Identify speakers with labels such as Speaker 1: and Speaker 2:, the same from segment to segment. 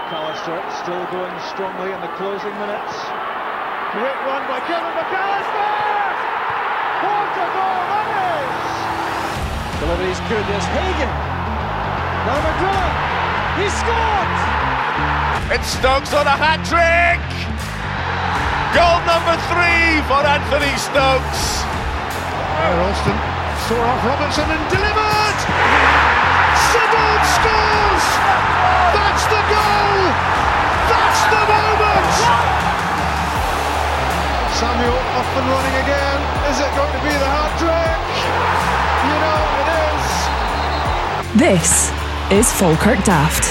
Speaker 1: McAllister still going strongly in the closing minutes. Great run by Kevin McAllister! What a goal that is! Delivery's good, there's Hagan. Now McGrillen, he scored!
Speaker 2: It's Stokes on a hat-trick! Goal number 3 for Anthony Stokes.
Speaker 3: Ralston saw off Robertson and delivered! Sibbald scores! That's the goal! That's the moment! Samuel off and running again. Is it going to be the hat-trick? You know it is.
Speaker 4: This is Falkirk Daft.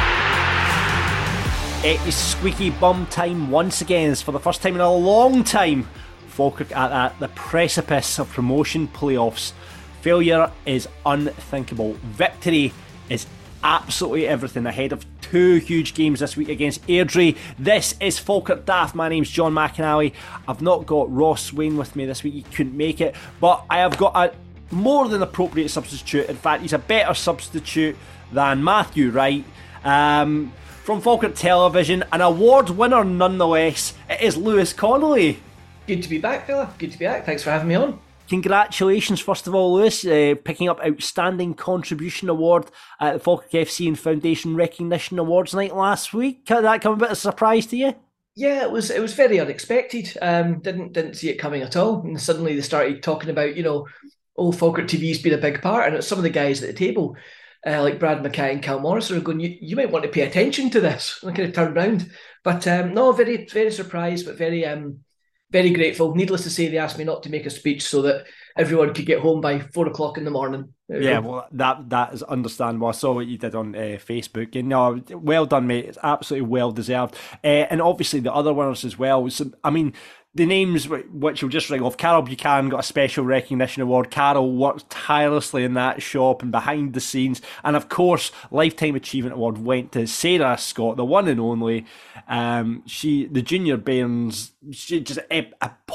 Speaker 5: It is squeaky bum time once again. It's for the first time in a long time. Falkirk at the precipice of promotion playoffs. Failure is unthinkable. Victory is absolutely everything. Ahead of 2 huge games this week against Airdrie. This is Falkirk Daft. My name's John McAnally. I've not got Ross Swain with me this week. He couldn't make it. But I have got a more than appropriate substitute. In fact, he's a better substitute than Matthew Wright. From Falkirk Television, an award winner nonetheless. It is Lewis Connolly.
Speaker 6: Good to be back, fella. Good to be back. Thanks for having me on.
Speaker 5: Congratulations, first of all, Lewis, picking up Outstanding Contribution Award at the Falkirk FC and Foundation Recognition Awards night last week. Did that come a bit of a surprise to you?
Speaker 6: Yeah, it was very unexpected. Didn't see it coming at all. And suddenly they started talking about, Falkirk TV's been a big part, and it's some of the guys at the table, like Brad Mackay and Cal Morris, are going, you might want to pay attention to this. And I kind of turned round. But no, very, very surprised, but very grateful. Needless to say, they asked me not to make a speech so that everyone could get home by 4 o'clock in the morning.
Speaker 5: Yeah, well, that is understandable. I saw what you did on Facebook, and no, well done, mate. It's absolutely well deserved. And obviously the other winners as well. So, I mean, the names which you'll just ring off. Carol Buchanan got a special recognition award. Carol worked tirelessly in that shop and behind the scenes. And of course, Lifetime Achievement Award went to Sarah Scott, the one and only. The Junior Bairns, she just I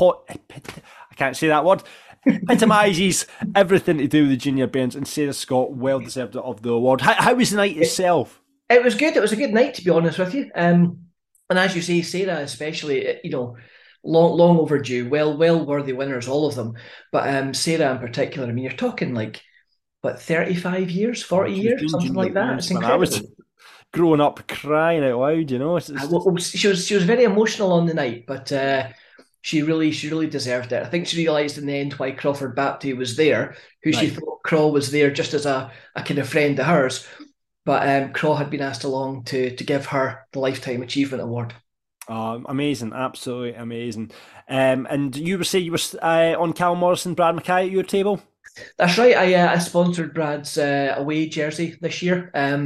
Speaker 5: can't say that word. Epitomises everything to do with the Junior Bairns, and Sarah Scott well deserved of the award. How was the night itself?
Speaker 6: It was good. It was a good night, to be honest with you. And as you say, Sarah especially, long overdue, well worthy winners, all of them. But Sarah in particular, I mean, you're talking 35 years, 40 years, something like that. It's incredible.
Speaker 5: I was growing up crying out loud,
Speaker 6: She was very emotional on the night, but she really deserved it. I think she realised in the end why Crawford Bapty was there, who she thought Craw was there just as a kind of friend of hers. But Craw had been asked along to give her the Lifetime Achievement Award.
Speaker 5: Amazing, absolutely amazing. And you were saying you were on Cal Morris and Brad Mackay at your table?
Speaker 6: That's right. I sponsored Brad's away jersey this year,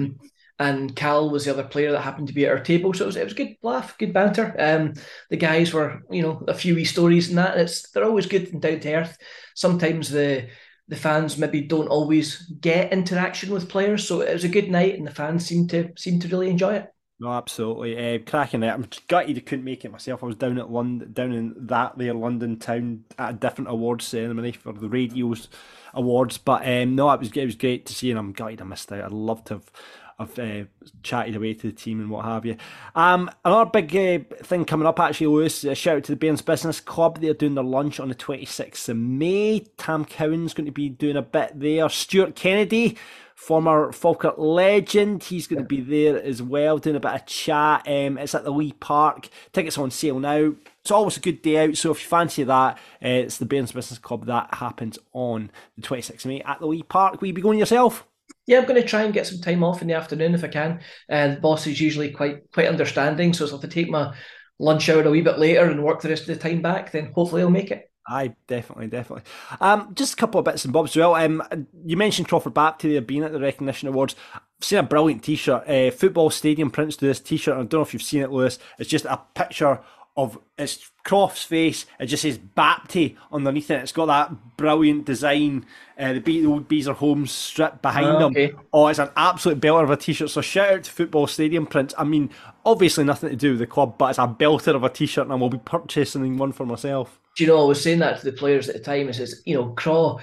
Speaker 6: and Cal was the other player that happened to be at our table. So it was a good laugh, good banter. The guys were, a few wee stories and that. They're always good and down to earth. Sometimes the fans maybe don't always get interaction with players, so it was a good night, and the fans seemed to really enjoy it.
Speaker 5: No, absolutely. Cracking it. I'm gutted I couldn't make it myself. I was down in London town at a different awards ceremony for the Radios Awards. But no, it was great to see, and I'm gutted I missed out. I'd love to have chatted away to the team and what have you. Another big thing coming up, actually, Lewis, shout out to the Bairns Business Club. They're doing their lunch on the 26th of May. Tam Cowan's going to be doing a bit there. Stuart Kennedy, former Falkirk legend, he's going to be there as well, doing a bit of chat. It's at the Lee Park. Tickets on sale now. It's always a good day out, so if you fancy that, it's the Bairns Business Club. That happens on the 26th of May at the Lee Park. Will you be going yourself?
Speaker 6: Yeah, I'm going to try and get some time off in the afternoon if I can. The boss is usually quite understanding, so if I take my lunch hour a wee bit later and work the rest of the time back, then hopefully I'll make it.
Speaker 5: Aye, definitely. Just a couple of bits and bobs as well. You mentioned Crawford Bapty there being at the Recognition Awards. I've seen a brilliant t-shirt. Football Stadium prints to this t-shirt. I don't know if you've seen it, Lewis. It's just a picture of it's Croft's face. It just says Bapty underneath it. It's got that brilliant design. The old Beezer Homes strip behind them. Oh, it's an absolute belter of a t-shirt. So shout out to Football Stadium prints. I mean, obviously nothing to do with the club, but it's a belter of a t-shirt, and I will be purchasing one for myself.
Speaker 6: Do you know, I was saying that to the players at the time. I says, Craw,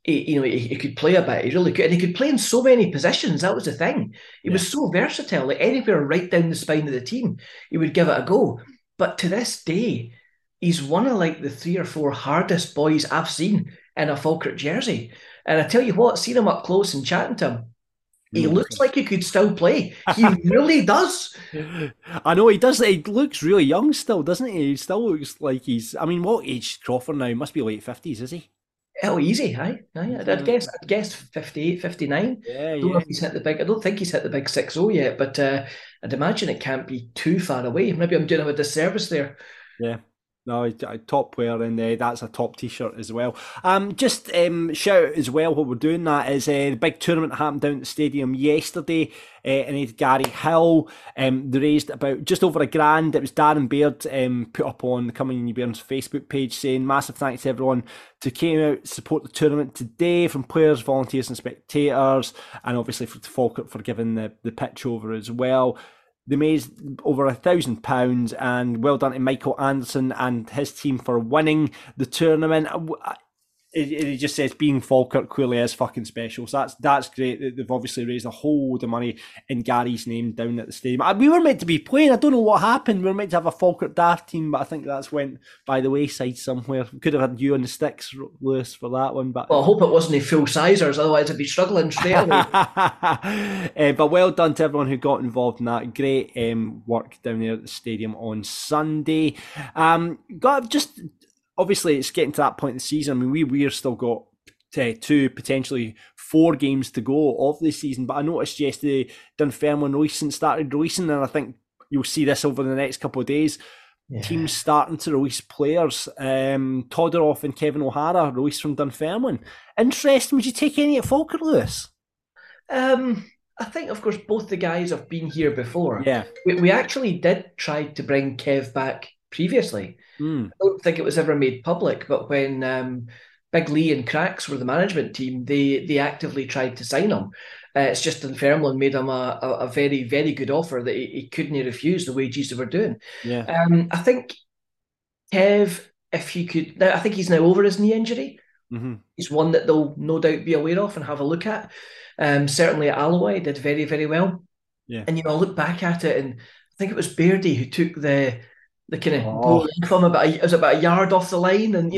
Speaker 6: he could play a bit. He really could, and he could play in so many positions. That was the thing. He was so versatile. Like anywhere right down the spine of the team, he would give it a go. But to this day, he's one of like the 3 or 4 hardest boys I've seen in a Falkirk jersey. And I tell you what, seeing him up close and chatting to him, he looks like he could still play. He really does.
Speaker 5: I know he does. He looks really young still, doesn't he? He still looks like he's. I mean, what age is Crawford now? He must be late 50s, is he?
Speaker 6: Oh, easy, aye. I'd guess 58, 59.
Speaker 5: Yeah,
Speaker 6: Don't know if he's hit the big. I don't think he's hit the big 6-0 yet, but I'd imagine it can't be too far away. Maybe I'm doing him a disservice there.
Speaker 5: Yeah. No, a top player, and that's a top T-shirt as well. Just shout out as well while we're doing that is the big tournament happened down at the stadium yesterday, and it's Gary Hill. They raised about just over $1,000. It was Darren Baird put up on the Coming New Bairns Facebook page saying massive thanks to everyone who came out to support the tournament today, from players, volunteers, and spectators, and obviously for Falkirk for giving the pitch over as well. They made over £1,000, and well done to Michael Anderson and his team for winning the tournament. It just says being Falkirk clearly is fucking special. So that's great. They've obviously raised a whole load of money in Gary's name down at the stadium. We were meant to be playing. I don't know what happened. We were meant to have a Falkirk Daft team, but I think that's went by the wayside somewhere. We could have had you on the sticks, Lewis, for that one. But
Speaker 6: well, I hope it wasn't a full sizers, otherwise I'd be struggling straight away.
Speaker 5: But well done to everyone who got involved in that. Great work down there at the stadium on Sunday. Obviously, it's getting to that point in the season. I mean, we've still got 2, potentially 4 games to go of the season. But I noticed yesterday Dunfermline started releasing, and I think you'll see this over the next couple of days. Yeah. Teams starting to release players. Todorov and Kevin O'Hara released from Dunfermline. Interesting. Would you take any at Falkirk, Lewis?
Speaker 6: I think, of course, both the guys have been here before.
Speaker 5: Yeah.
Speaker 6: We actually did try to bring Kev back previously. I don't think it was ever made public, but when Big Lee and Cracks were the management team, they actively tried to sign him. It's just Dunfermline made him a very, very good offer that he couldn't refuse the wages they were doing.
Speaker 5: Yeah.
Speaker 6: I think Kev, if he could, now I think he's now over his knee injury.
Speaker 5: Mm-hmm.
Speaker 6: He's one that they'll no doubt be aware of and have a look at. Certainly at Alloway, did very, very well.
Speaker 5: Yeah.
Speaker 6: And I look back at it, and I think it was Beardy who took the kind of ball from about a yard off the line, and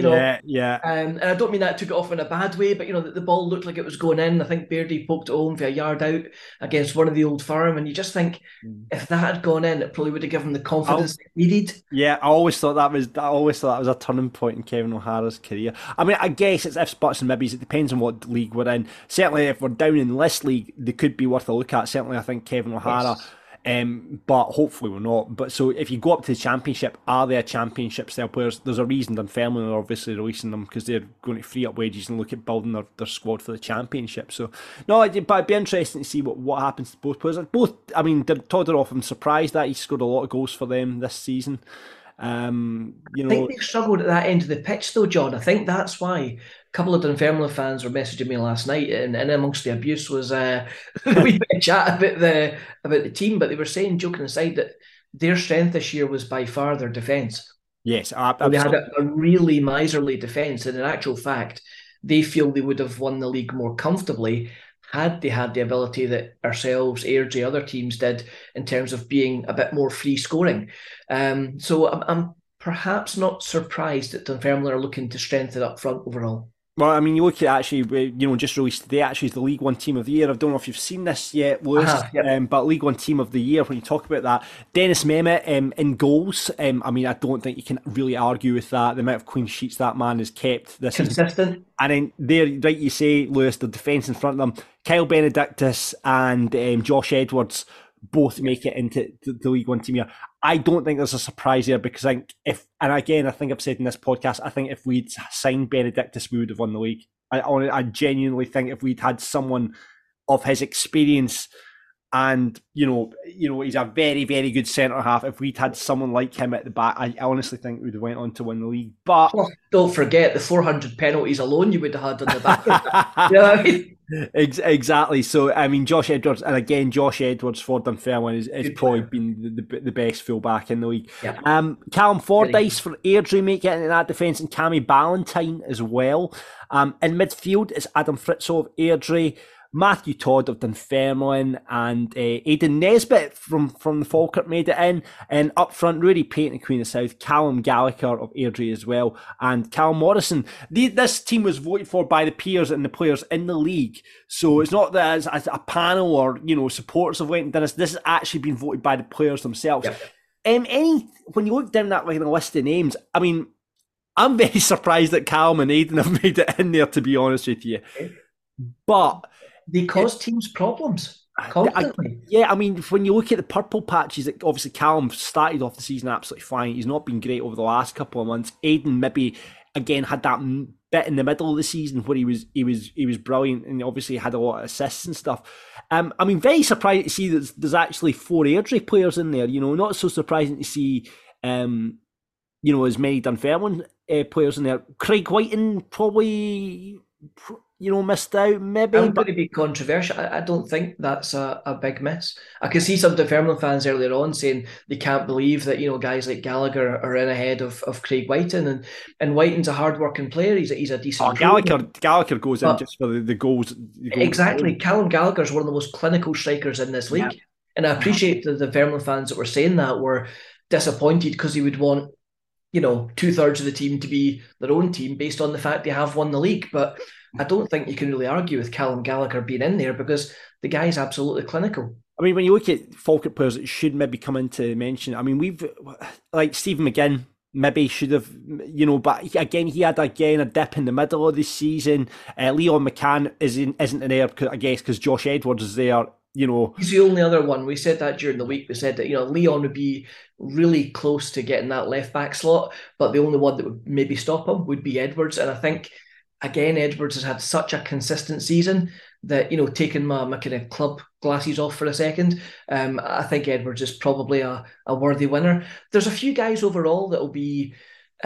Speaker 6: and I don't mean that took it off in a bad way, but the ball looked like it was going in. I think Beardy poked it home for a yard out against one of the Old Firm, and you just think if that had gone in, it probably would have given the confidence it needed.
Speaker 5: Yeah, I always thought that was a turning point in Kevin O'Hara's career. I mean, I guess it's ifs, buts, and maybes. It depends on what league we're in. Certainly, if we're down in this league, they could be worth a look at. Certainly, I think Kevin O'Hara. Yes. But hopefully we're not. But so if you go up to the championship, are there championship style players? There's a reason Dunfermline are obviously releasing them, because they're going to free up wages and look at building their squad for the championship. So no, but it'd be interesting to see what happens to both players. I mean, Todorov, I'm surprised that he scored a lot of goals for them this season.
Speaker 6: I think they struggled at that end of the pitch though, John. I think that's why a couple of Dunfermline fans were messaging me last night, and amongst the abuse was a wee bit of chat about the team, but they were saying, joking aside, that their strength this year was by far their defence.
Speaker 5: Yes,
Speaker 6: they had a really miserly defence, and in actual fact, they feel they would have won the league more comfortably had they had the ability that ourselves, Airdrie, other teams did in terms of being a bit more free scoring. So I'm perhaps not surprised that Dunfermline are looking to strengthen up front overall.
Speaker 5: Well, I mean, you look at actually, just released today, actually, is the League One Team of the Year. I don't know if you've seen this yet, Lewis, but League One Team of the Year, when you talk about that, Dennis Mehmet in goals. I mean, I don't think you can really argue with that. The amount of clean sheets that man has kept. This
Speaker 6: consistent.
Speaker 5: And then there, right, you say, Lewis, the defence in front of them, Kyle Benedictus and Josh Edwards both make it into the League One Team here. I don't think there's a surprise there, because I think I think I've said in this podcast, I think if we'd signed Benedictus, we would have won the league. I genuinely think if we'd had someone of his experience, and he's a very, very good centre half. If we'd had someone like him at the back, I honestly think we'd have went on to win the league. But
Speaker 6: don't forget the 400 penalties alone you would have had on the back. You know what I mean?
Speaker 5: Exactly. So, I mean, Josh Edwards, and again, Josh Edwards for Dunfermline is probably been the best fullback in the league.
Speaker 6: Yeah.
Speaker 5: Callum Fordyce for Airdrie, mate, getting in that defence, and Cammy Ballantyne as well. In midfield, it's Adam Fritzo of Airdrie, Matthew Todd of Dunfermline, and Aidan Nesbitt from the Falkirk made it in. And up front, Rudy Payton, Queen of South, Callum Gallagher of Airdrie as well, and Cal Morrison. This team was voted for by the peers and the players in the league. So it's not that as a panel or, supporters of Leighton Dennis. This has actually been voted by the players themselves. Yep. When you look down that list of names, I mean, I'm very surprised that Callum and Aidan have made it in there, to be honest with you. But
Speaker 6: they cause teams problems constantly.
Speaker 5: I mean, when you look at the purple patches, obviously Callum started off the season absolutely fine. He's not been great over the last couple of months. Aidan maybe again had that bit in the middle of the season where he was brilliant, and obviously had a lot of assists and stuff. I mean, very surprised to see that there's actually 4 Airdrie players in there. Not so surprising to see as many Dunfermline players in there. Craig Whiting probably missed out, maybe.
Speaker 6: I'm going to be controversial. I don't think that's a big miss. I can see some Dunfermline fans earlier on saying they can't believe that guys like Gallagher are in ahead of Craig Whiting, and Whiting's a hard-working player. He's a decent.
Speaker 5: Gallagher goes in just for the goals.
Speaker 6: Exactly. Callum Gallagher's one of the most clinical strikers in this league, and I appreciate that the Dunfermline fans that were saying that were disappointed because he would want 2/3 of the team to be their own team based on the fact they have won the league, but I don't think you can really argue with Callum Gallagher being in there because the guy's absolutely clinical.
Speaker 5: I mean, when you look at Falkirk players that should maybe come into mention, I mean, we've, like Stephen McGinn, maybe should have, but again, he had a dip in the middle of the season. Leon McCann isn't in there, I guess, because Josh Edwards is there.
Speaker 6: He's the only other one. We said that during the week. We said that Leon would be really close to getting that left back slot, but the only one that would maybe stop him would be Edwards. And I think, again, Edwards has had such a consistent season that, taking my kind of club glasses off for a second, I think Edwards is probably a worthy winner. There's a few guys overall that will be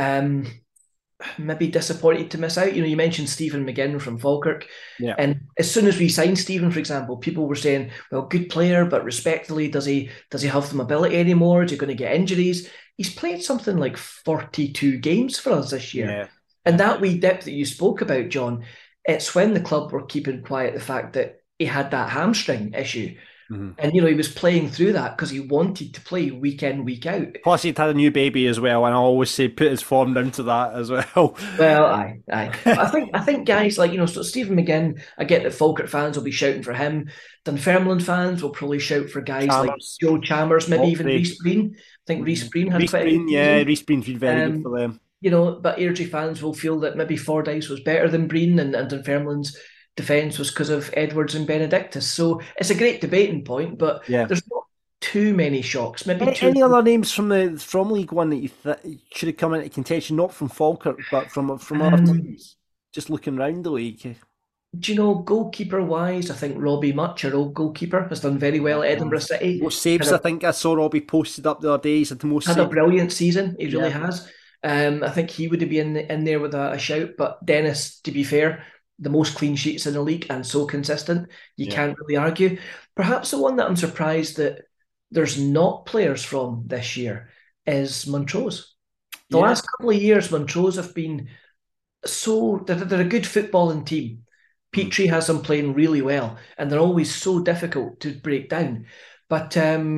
Speaker 6: maybe disappointed to miss out. You mentioned Stephen McGinn from Falkirk.
Speaker 5: Yeah.
Speaker 6: And as soon as we signed Stephen, for example, people were saying, well, good player, but respectfully, does he have the mobility anymore? Is he going to get injuries? He's played something like 42 games for us this year.
Speaker 5: Yeah.
Speaker 6: And that wee dip that you spoke about, John, it's when the club were keeping quiet the fact that he had that hamstring issue. Mm-hmm. And, he was playing through that because he wanted to play week in, week out.
Speaker 5: Plus, he'd had a new baby as well, and I always say put his form down to that as well.
Speaker 6: Well, aye. I think guys like, so Stephen McGinn, I get that Falkirk fans will be shouting for him. Dunfermline fans will probably shout for guys like Joe Chalmers, maybe even Rhys Breen. I think Rhys Breen had quite a good season.
Speaker 5: Rhys Breen's been very good for them.
Speaker 6: But Airdrie fans will feel that maybe Fordyce was better than Breen, and Dunfermline's defence was because of Edwards and Benedictus. So it's a great debating point, but there's not too many shocks. Maybe
Speaker 5: any other names from League One that you should have come into contention, not from Falkirk, but from other teams? Just looking around the league.
Speaker 6: Do goalkeeper wise, I think Robbie Much, our old goalkeeper, has done very well at Edinburgh City.
Speaker 5: What saves? I think I saw Robbie posted up the other day. He's had the most.
Speaker 6: Had a brilliant season. He really has. I think he would be in there with a shout. But Dennis, to be fair, the most clean sheets in the league and so consistent, you can't really argue. Perhaps the one that I'm surprised that there's not players from this year is Montrose. The last couple of years, Montrose have been they're a good footballing team. Petrie has them playing really well, and they're always so difficult to break down. But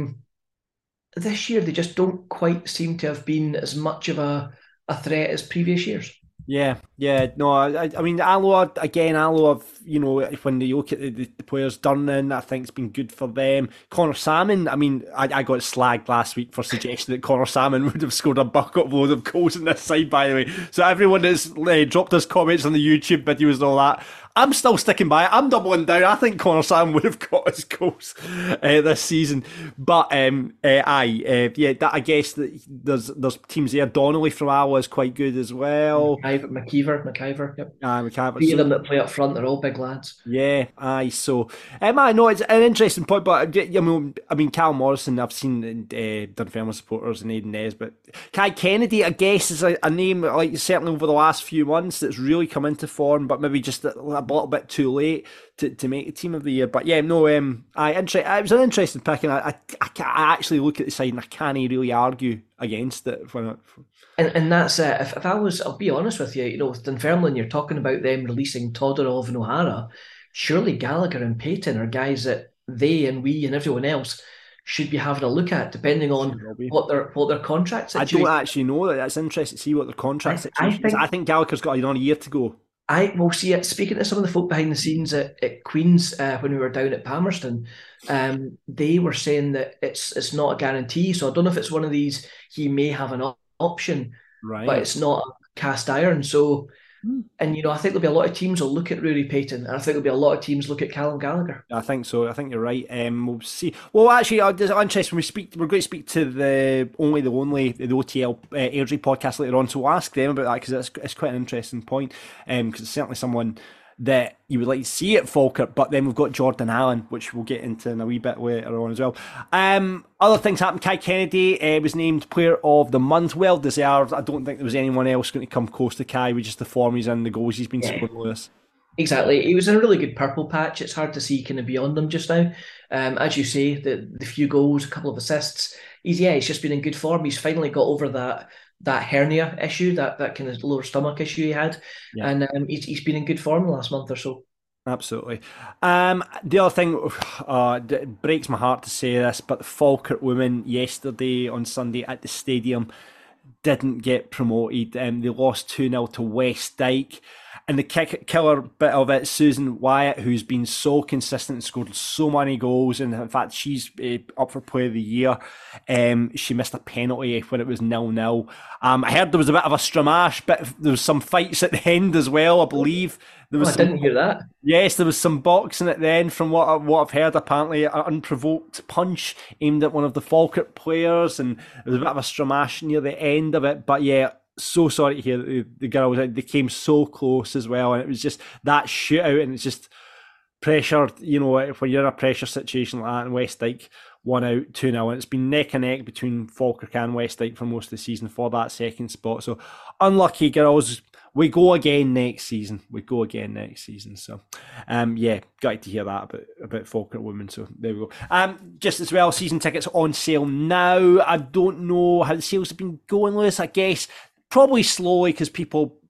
Speaker 6: this year, they just don't quite seem to have been as much of a threat as previous years.
Speaker 5: Yeah. No, I mean, Alloa, when you look at the players, Durnan, I think it's been good for them. Connor Salmon, I mean, I got slagged last week for suggesting that Connor Salmon would have scored a bucket load of goals in this side, by the way. So everyone that's dropped us comments on the YouTube videos and all that, I'm still sticking by it. I'm doubling down. I think Connor Salmon would have got his goals this season. But I guess that there's teams there. Donnelly from Alloa is quite good as well.
Speaker 6: McKeever McIver. Yep.
Speaker 5: McIver.
Speaker 6: Three of them that play up front, they're all big lads.
Speaker 5: Yeah, aye. So, I know it's an interesting point, but I mean, Cal Morrison, I've seen Dunfermline supporters and Aidan Nesbitt. Kai Kennedy, I guess, is a name like certainly over the last few months that's really come into form, but maybe just a little bit too late to make the team of the year. But yeah, no, it was an interesting pick, and I actually look at the side and I can't really argue against it.
Speaker 6: And that's it. If I'll be honest with you, with Dunfermline, you're talking about them releasing Todorov and O'Hara. Surely Gallagher and Payton are guys that they and we and everyone else should be having a look at, depending on what their contract situation.
Speaker 5: I don't actually know that. That's interesting to see what their contract situation is. I think Gallagher's got another year to go.
Speaker 6: I will see it. Speaking to some of the folk behind the scenes at Queen's when we were down at Palmerston, they were saying that it's not a guarantee. So I don't know if it's one of these. He may have an option, right? But it's not a cast iron. So, and I think there'll be a lot of teams will look at Ruairi Payton, and I think there'll be a lot of teams look at Callum Gallagher.
Speaker 5: I think so. I think you're right. We'll see. Well, actually, I'm interested. We're going to speak to the OTL Airdrie podcast later on, so we'll ask them about that because it's quite an interesting point. Because it's certainly someone that you would like to see at Falkirk, but then we've got Jordan Allen, which we'll get into in a wee bit later on as well. Other things happened. Kai Kennedy was named Player of the Month. Well deserved. I don't think there was anyone else going to come close to Kai with just the form he's in, the goals he's been scoring, Lewis.
Speaker 6: Exactly. He was in a really good purple patch. It's hard to see kind of beyond him just now. As you say, the few goals, a couple of assists. He's just been in good form. He's finally got over that hernia issue, that kind of lower stomach issue he had. Yeah. And he's been in good form the last month or so.
Speaker 5: Absolutely. The other thing, it breaks my heart to say this, but the Falkirk women yesterday on Sunday at the stadium didn't get promoted. They lost 2-0 to West Dyke. And the killer bit of it, Susan Wyatt, who's been so consistent and scored so many goals, and in fact, she's up for Player of the Year. She missed a penalty when it was 0-0. I heard there was a bit of a stramash, but there was some fights at the end as well, I believe. There was
Speaker 6: I didn't hear that.
Speaker 5: Yes, there was some boxing at the end from what I've heard. Apparently, an unprovoked punch aimed at one of the Falkirk players, and there was a bit of a stramash near the end of it. But yeah, so sorry to hear that the girls, they came so close as well, and it was just that shootout, and it's just pressure. When you're in a pressure situation like that, and West Dyke won out 2-0, and it's been neck and neck between Falkirk and West Dyke for most of the season for that second spot. So unlucky girls. We go again next season. So, got to hear that about Falkirk women. So there we go. Just as well, season tickets on sale now. I don't know how the sales have been going, Lewis. I guess probably slowly because people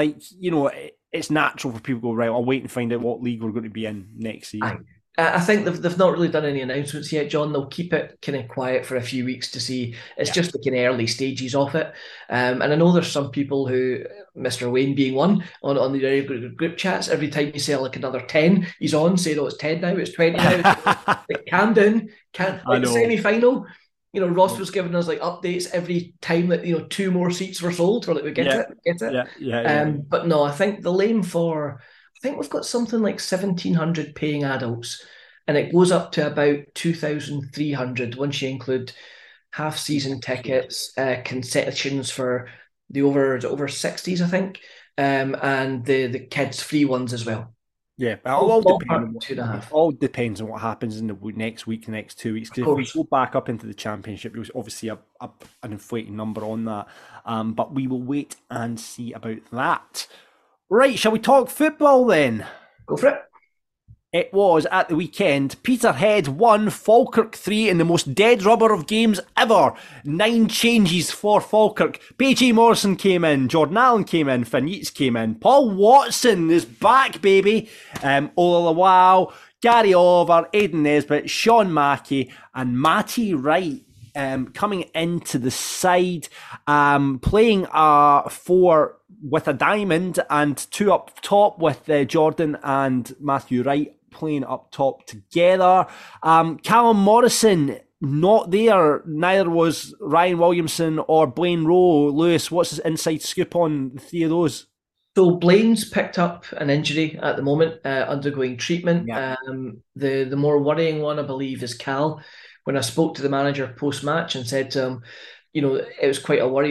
Speaker 5: it's natural for people to go, right, I'll wait and find out what league we're going to be in next season.
Speaker 6: I think they've not really done any announcements yet, John. They'll keep it kind of quiet for a few weeks to see. It's just the kind of early stages of it. And I know there's some people who, Mr. Wayne being one, on the group chats, every time you say like another 10, he's on saying, it's 10 now, it's 20 now. Calm down. The semi-final, Ross was giving us updates every time that, 2 more seats were sold. We're like, we get it. Yeah. But no, I think they'll aim for... I think we've got something like 1,700 paying adults, and it goes up to about 2,300 once you include half-season tickets, concessions for the over 60s, I think, and the kids' free ones as well.
Speaker 5: Yeah, all depends on what happens in the next week, the next 2 weeks. Because if we go back up into the championship, it was obviously an inflating number on that. But we will wait and see about that. Right, shall we talk football then?
Speaker 6: Go for it.
Speaker 5: It was at the weekend. Peterhead 1, Falkirk 3 in the most dead rubber of games ever. 9 changes for Falkirk. PJ Morrison came in, Jordan Allen came in, Finn Yeats came in. Paul Watson is back, baby. Ola Lawal, Gary Oliver, Aidan Nesbitt, Sean Mackey and Matty Wright coming into the side, playing 4 with a diamond and 2 up top with Jordan and Matthew Wright playing up top together. Callum Morrison not there, neither was Ryan Williamson or Blaine Rowe. Lewis, what's his inside scoop on the 3 of those?
Speaker 6: So Blaine's picked up an injury at the moment, undergoing treatment. Yeah. The more worrying one, I believe, is Cal. When I spoke to the manager post-match and said to him, it was quite a worry that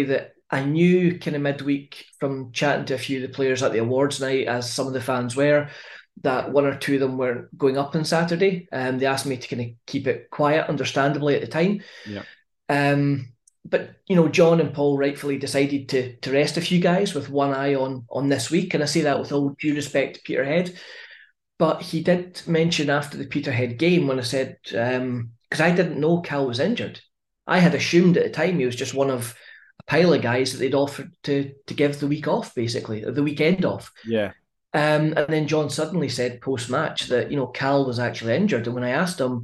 Speaker 6: I knew kind of midweek from chatting to a few of the players at the awards night, as some of the fans were, that one or two of them weren't going up on Saturday. They asked me to kind of keep it quiet, understandably, at the time.
Speaker 5: Yeah.
Speaker 6: But John and Paul rightfully decided to rest a few guys with one eye on this week, and I say that with all due respect to Peterhead. But he did mention after the Peterhead game, when I said, because I didn't know Cal was injured. I had assumed at the time he was just one of a pile of guys that they'd offered to give the week off, basically, or the weekend off.
Speaker 5: Yeah.
Speaker 6: And then John suddenly said post-match that, Cal was actually injured. And when I asked him,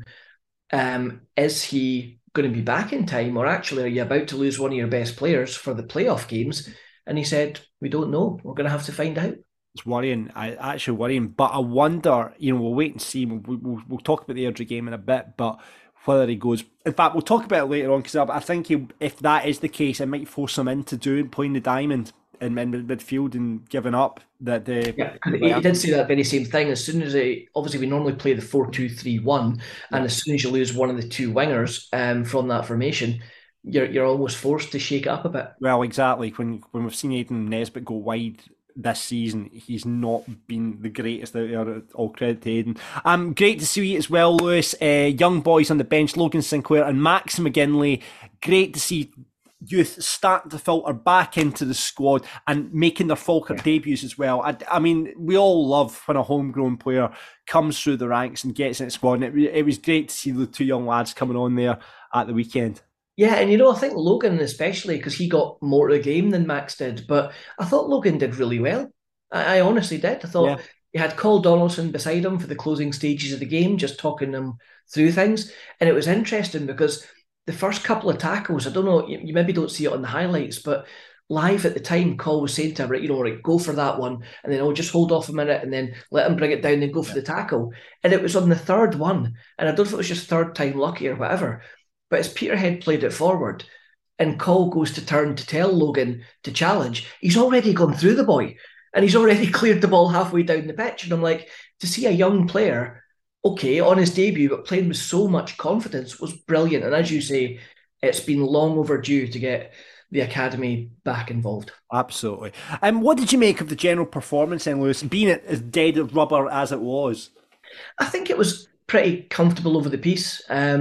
Speaker 6: is he going to be back in time, or actually are you about to lose one of your best players for the playoff games? And he said, we don't know. We're going to have to find out.
Speaker 5: It's worrying. Actually worrying. But I wonder, we'll wait and see. We'll talk about the Airdrie game in a bit, but whether he goes... In fact, we'll talk about it later on, because I think if that is the case, it might force him into playing the diamond in midfield and giving up that the...
Speaker 6: Yeah, he did say that very same thing. As soon as obviously we normally play the 4-2-3-1, and as soon as you lose one of the two wingers from that formation, you're almost forced to shake it up a bit.
Speaker 5: Well, exactly. When we've seen Aidan Nesbitt go wide this season, he's not been the greatest out there. All credit to Aidan. Great to see as well, Lewis. Young boys on the bench, Logan Sinclair and Max McGinley. Great to see youth starting to filter back into the squad and making their Falkirk debuts as well. I mean, we all love when a homegrown player comes through the ranks and gets in the squad, and it was great to see the two young lads coming on there at the weekend.
Speaker 6: Yeah, and I think Logan especially, because he got more of the game than Max did, but I thought Logan did really well. I honestly did. I thought he had Cole Donaldson beside him for the closing stages of the game, just talking them through things. And it was interesting because the first couple of tackles, I don't know, you maybe don't see it on the highlights, but live at the time, Cole was saying to him, right, go for that one, and then just hold off a minute and then let him bring it down and go for the tackle. And it was on the third one, and I don't know if it was just third time lucky or whatever, but as Peterhead played it forward and Cole goes to turn to tell Logan to challenge, he's already gone through the boy and he's already cleared the ball halfway down the pitch. And I'm like, to see a young player, okay, on his debut, but playing with so much confidence was brilliant. And as you say, it's been long overdue to get the academy back involved. Absolutely.
Speaker 5: And what did you make of the general performance then, Lewis, being it as dead as rubber as it was?
Speaker 6: I think it was pretty comfortable over the piece.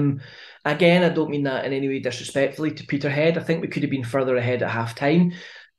Speaker 6: Again, I don't mean that in any way disrespectfully to Peterhead. I think we could have been further ahead at half-time.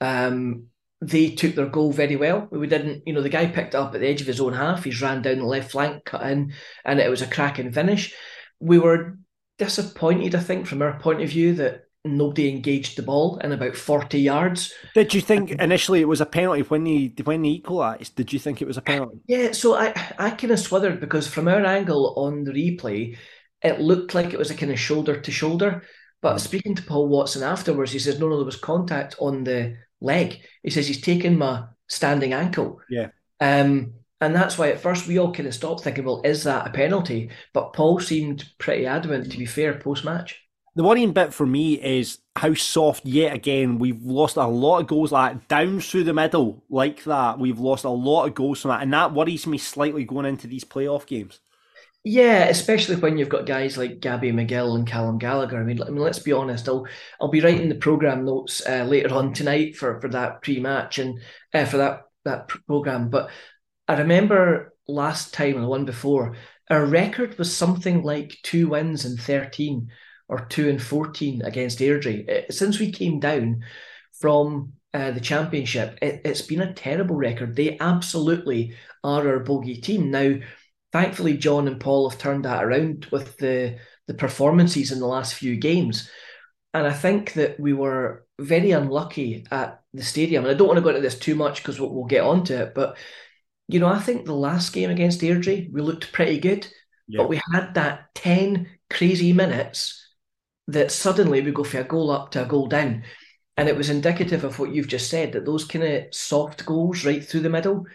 Speaker 6: They took their goal very well. We didn't, the guy picked it up at the edge of his own half. He's ran down the left flank, cut in, and it was a cracking finish. We were disappointed, I think, from our point of view, that nobody engaged the ball in about 40 yards.
Speaker 5: Did you think initially it was a penalty when they equalised? Did you think it was a penalty?
Speaker 6: Yeah, so I kind of swithered, because from our angle on the replay, it looked like it was a kind of shoulder to shoulder. But speaking to Paul Watson afterwards, he says, no, there was contact on the leg. He says he's taken my standing ankle.
Speaker 5: Yeah.
Speaker 6: And that's why at first we all kind of stopped thinking, well, is that a penalty? But Paul seemed pretty adamant, to be fair, post-match.
Speaker 5: The worrying bit for me is how soft, yet again, we've lost a lot of goals like that, down through the middle like that. We've lost a lot of goals from that, and that worries me slightly going into these playoff games.
Speaker 6: Yeah, especially when you've got guys like Gabby McGill and Callum Gallagher. I mean, let's be honest. I'll be writing the programme notes later on tonight for that pre-match and for that programme. But I remember last time and the one before, our record was something like 2 wins and 13 or 2 and 14 against Airdrie. Since we came down from the championship, it's been a terrible record. They absolutely are our bogey team. Now, thankfully, John and Paul have turned that around with the performances in the last few games. And I think that we were very unlucky at the stadium. And I don't want to go into this too much because we'll get onto it. But, I think the last game against Airdrie, we looked pretty good. Yeah. But we had that 10 crazy minutes that suddenly we go from a goal up to a goal down. And it was indicative of what you've just said, that those kind of soft goals right through the middle,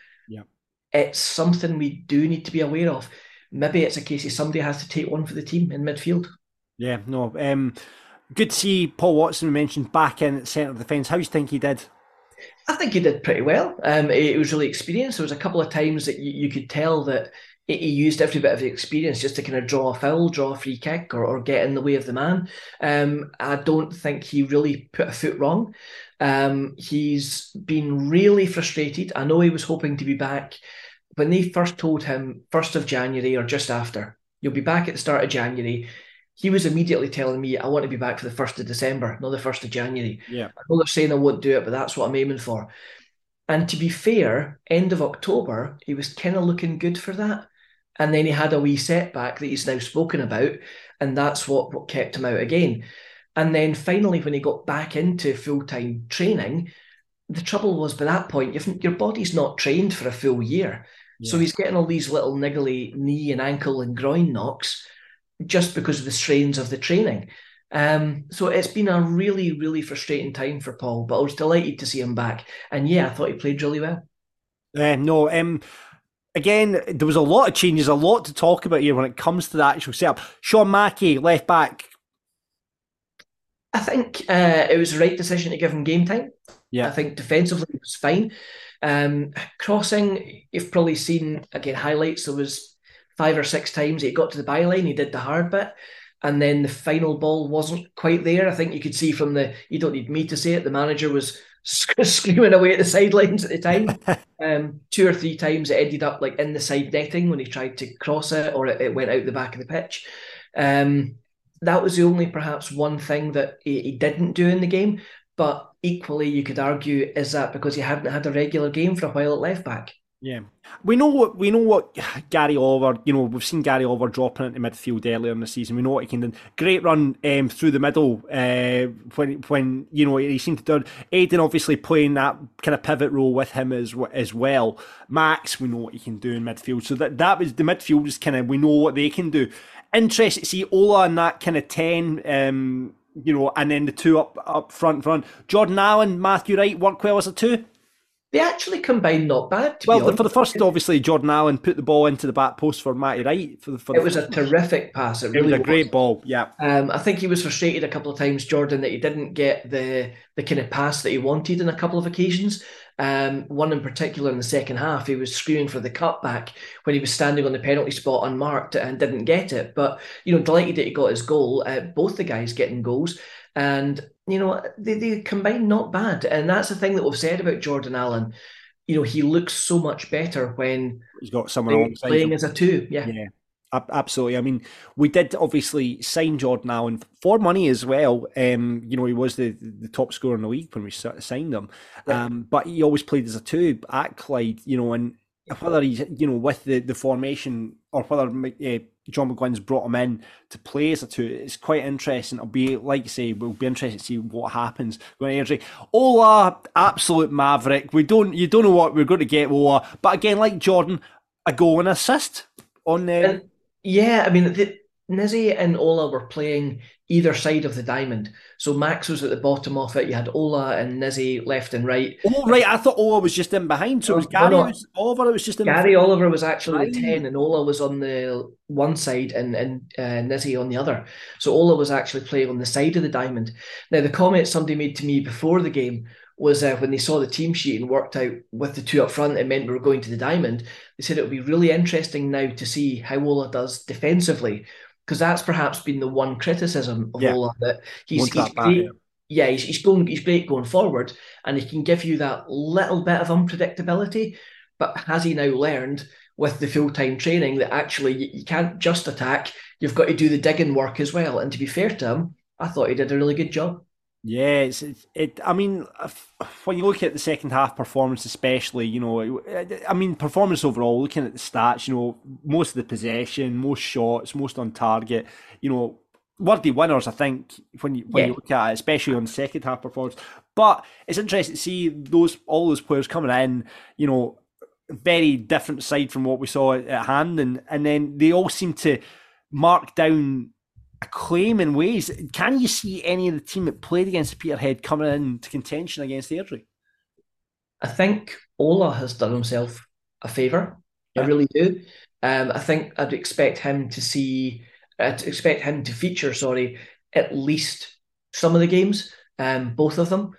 Speaker 6: it's something we do need to be aware of. Maybe it's a case of somebody has to take one for the team in midfield.
Speaker 5: Yeah, no. Good to see Paul Watson mentioned back in at centre defence. How do you think he did?
Speaker 6: I think he did pretty well. He was really experienced. There was a couple of times that you could tell that he used every bit of the experience just to kind of draw a foul, draw a free kick, or get in the way of the man. I don't think he really put a foot wrong. He's been really frustrated. I know he was hoping to be back. When they first told him 1st of January or just after, you'll be back at the start of January, he was immediately telling me, I want to be back for the 1st of December, not the 1st of January.
Speaker 5: Yeah.
Speaker 6: I know they're saying I won't do it, but that's what I'm aiming for. And to be fair, end of October, he was kind of looking good for that. And then he had a wee setback that he's now spoken about, and that's what kept him out again. And then finally, when he got back into full-time training, the trouble was by that point, your body's not trained for a full year. Yeah. So he's getting all these little niggly knee and ankle and groin knocks just because of the strains of the training. So it's been a really, really frustrating time for Paul, but I was delighted to see him back. And yeah, I thought he played really well.
Speaker 5: Again, there was a lot of changes, a lot to talk about here when it comes to the actual setup. Sean Mackie, left back.
Speaker 6: I think it was the right decision to give him game time.
Speaker 5: Yeah.
Speaker 6: I think defensively it was fine. Crossing, you've probably seen, again, highlights. There was 5 or 6 times he got to the byline, he did the hard bit, and then the final ball wasn't quite there. I think you could see from you don't need me to say it, the manager was screaming away at the sidelines at the time. 2 or 3 times it ended up like in the side netting when he tried to cross it, or it went out the back of the pitch. That was the only perhaps one thing that he didn't do in the game. But equally, you could argue, is that because he hadn't had a regular game for a while at left back?
Speaker 5: Yeah, we know what Gary Oliver. We've seen Gary Oliver dropping into midfield earlier in the season. We know what he can do. Great run through the middle when he seemed to do. Aiden obviously playing that kind of pivot role with him as well. Max, we know what he can do in midfield. So that was the midfield. Is kind of, we know what they can do. Interested to see Ola in that kind of 10. And then the 2 up front. Jordan Allen, Matthew Wright work well as a 2.
Speaker 6: They actually combined not bad.
Speaker 5: For the first, obviously, Jordan Allen put the ball into the back post for Matty Wright.
Speaker 6: It was a terrific pass. It really
Speaker 5: was a great ball. Yeah.
Speaker 6: I think he was frustrated a couple of times, Jordan, that he didn't get the kind of pass that he wanted on a couple of occasions. One in particular in the second half, he was screaming for the cutback when he was standing on the penalty spot unmarked and didn't get it. But, delighted that he got his goal. Both the guys getting goals. And, they combine not bad. And that's the thing that we've said about Jordan Allen. He looks so much better when
Speaker 5: he's got someone alongside
Speaker 6: playing as a 2. Yeah.
Speaker 5: Absolutely. I mean, we did obviously sign Jordan Allen for money as well. He was the top scorer in the league when we signed him. Right. But he always played as a 2 at Clyde, and whether he's, with the formation or whether John McGuinn's brought him in to play as a 2, it's quite interesting. It'll be, like you say, we'll be interested to see what happens going to Airdrie. Ola, absolute maverick. You don't know what we're going to get with Ola. But again, like Jordan, a goal and assist on there.
Speaker 6: Yeah, I mean, Nizzy and Ola were playing either side of the diamond. So Max was at the bottom of it. You had Ola and Nizzy left and right.
Speaker 5: Oh, right. I thought Ola was just in behind. So it was Gary Oliver. It was just in
Speaker 6: Gary Oliver was actually the 10 and Ola was on the one side and Nizzy on the other. So Ola was actually playing on the side of the diamond. Now, the comment somebody made to me before the game was when they saw the team sheet and worked out with the 2 up front, it meant we were going to the diamond. They said it would be really interesting now to see how Ola does defensively, because that's perhaps been the one criticism of Ola, that he's great. He's great going forward, and he can give you that little bit of unpredictability. But has he now learned with the full-time training that actually you can't just attack, you've got to do the digging work as well? And to be fair to him, I thought he did a really good job.
Speaker 5: Yeah, I mean, when you look at the second half performance, especially, performance overall, looking at the stats, most of the possession, most shots, most on target, worthy winners, I think, when you look at it, especially on the second half performance. But it's interesting to see all those players coming in, very different side from what we saw at hand, and then they all seem to mark down a claim in ways. Can you see any of the team that played against Peterhead coming into contention against Airdrie?
Speaker 6: I think Ola has done himself a favour. I really do. I think I'd expect him to feature, at least some of the games, both of them.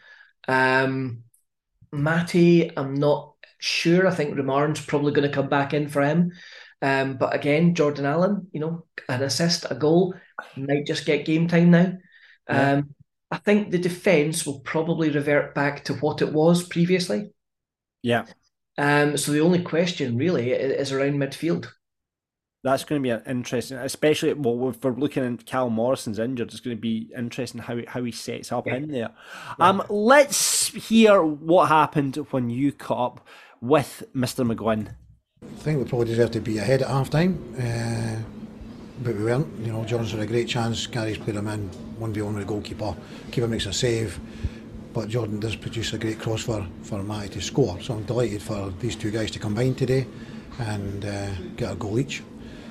Speaker 6: Matty, I'm not sure. I think Remarn's probably going to come back in for him. But again, Jordan Allen, an assist, a goal, might just get game time now. I think the defence will probably revert back to what it was previously.
Speaker 5: Yeah.
Speaker 6: So the only question really is around midfield.
Speaker 5: That's going to be an interesting, especially if we're looking at Cal Morrison's injured. It's going to be interesting how he sets up in there. Let's hear what happened when you caught up with Mr. McGuinn.
Speaker 7: I think we probably deserved to be ahead at half time, but we weren't. Jordan's had a great chance. Gary's played him in 1v1 with the goalkeeper. Keeper makes a save, but Jordan does produce a great cross for Matty to score. So I'm delighted for these two guys to combine today and get a goal each.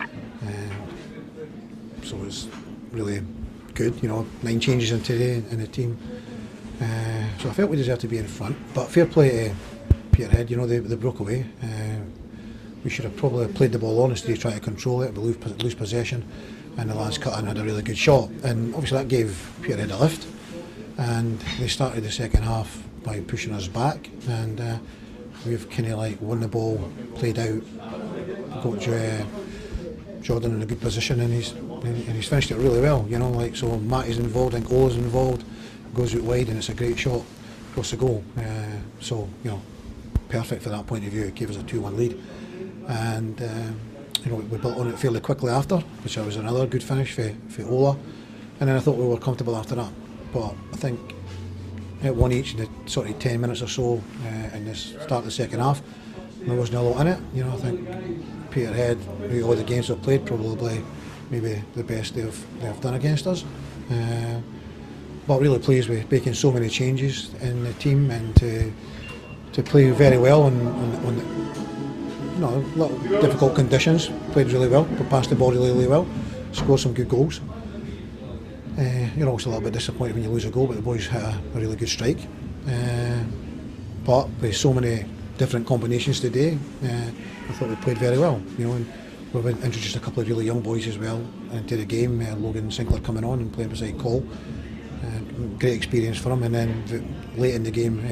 Speaker 7: So it's really good, 9 changes in today in the team. So I felt we deserved to be in front. But fair play to Peterhead, they broke away. We should have probably played the ball honestly, trying to control it, but lose possession. And the lads cut in, had a really good shot. And obviously that gave Peterhead a lift. And they started the second half by pushing us back. And we've kind of won the ball, played out, got Jordan in a good position, and he's finished it really well. So Matty's involved and Ola's involved, goes out wide, and it's a great shot across the goal. So perfect for that point of view. It gave us a 2-1 lead, and we built on it fairly quickly after, which was another good finish for Ola. And then I thought we were comfortable after that. But I think at one each in the sort of 10 minutes or so in the start of the second half, there wasn't a lot in it. I think Peterhead, all the games they've played, probably maybe the best they've done against us. But really pleased with making so many changes in the team and to play very well on little difficult conditions. Played really well, but passed the ball really well, scored some good goals. You're always a little bit disappointed when you lose a goal, but the boys hit a really good strike. But with so many different combinations today, I thought we played very well. And we've introduced a couple of really young boys as well into the game. Logan Sinclair coming on and playing beside Cole. Great experience for him. And then late in the game,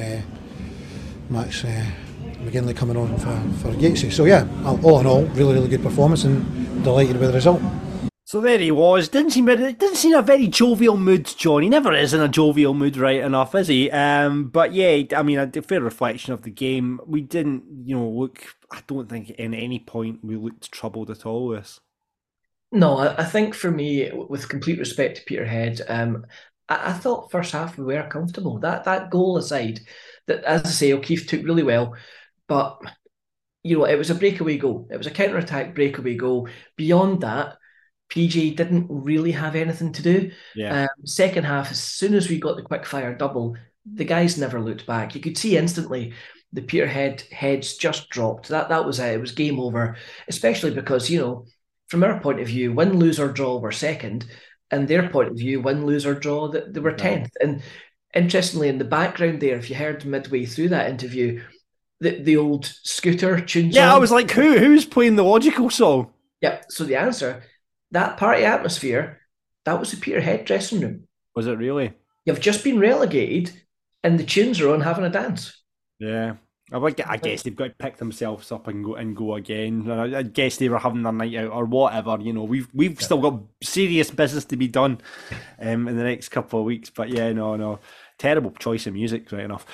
Speaker 7: Max McGinley coming on for Gatesy. So yeah, all in all, really good performance, and delighted with the result.
Speaker 5: So there he was. Didn't seem in a very jovial mood, John. He never is in a jovial mood, right enough, is he? But yeah, I mean, a fair reflection of the game. We didn't, look. I don't think at any point we looked troubled at all with this.
Speaker 6: No, I think for me, with complete respect to Peterhead, I thought first half we were comfortable. That goal aside, that, as I say, O'Keefe took really well, but it was a breakaway goal. It was a counter-attack breakaway goal. Beyond that, PJ didn't really have anything to do.
Speaker 5: Yeah.
Speaker 6: Second half, as soon as we got the quick-fire double, the guys never looked back. You could see instantly the Peterhead heads just dropped. That was it. It was game over, especially because, from our point of view, win, lose or draw, were second, and their point of view, win, lose or draw, they were 10th. And interestingly, in the background there, if you heard midway through that interview, the old Scooter tune song.
Speaker 5: Yeah, I was like, who's playing the Logical song?
Speaker 6: Yep. So the answer, that party atmosphere, that was the Peterhead dressing room.
Speaker 5: Was it really?
Speaker 6: You've just been relegated and the tunes are on having a dance.
Speaker 5: Yeah. I guess they've got to pick themselves up and go again. I guess they were having their night out or whatever. We've still got serious business to be done in the next couple of weeks. But yeah, no. Terrible choice of music, right enough.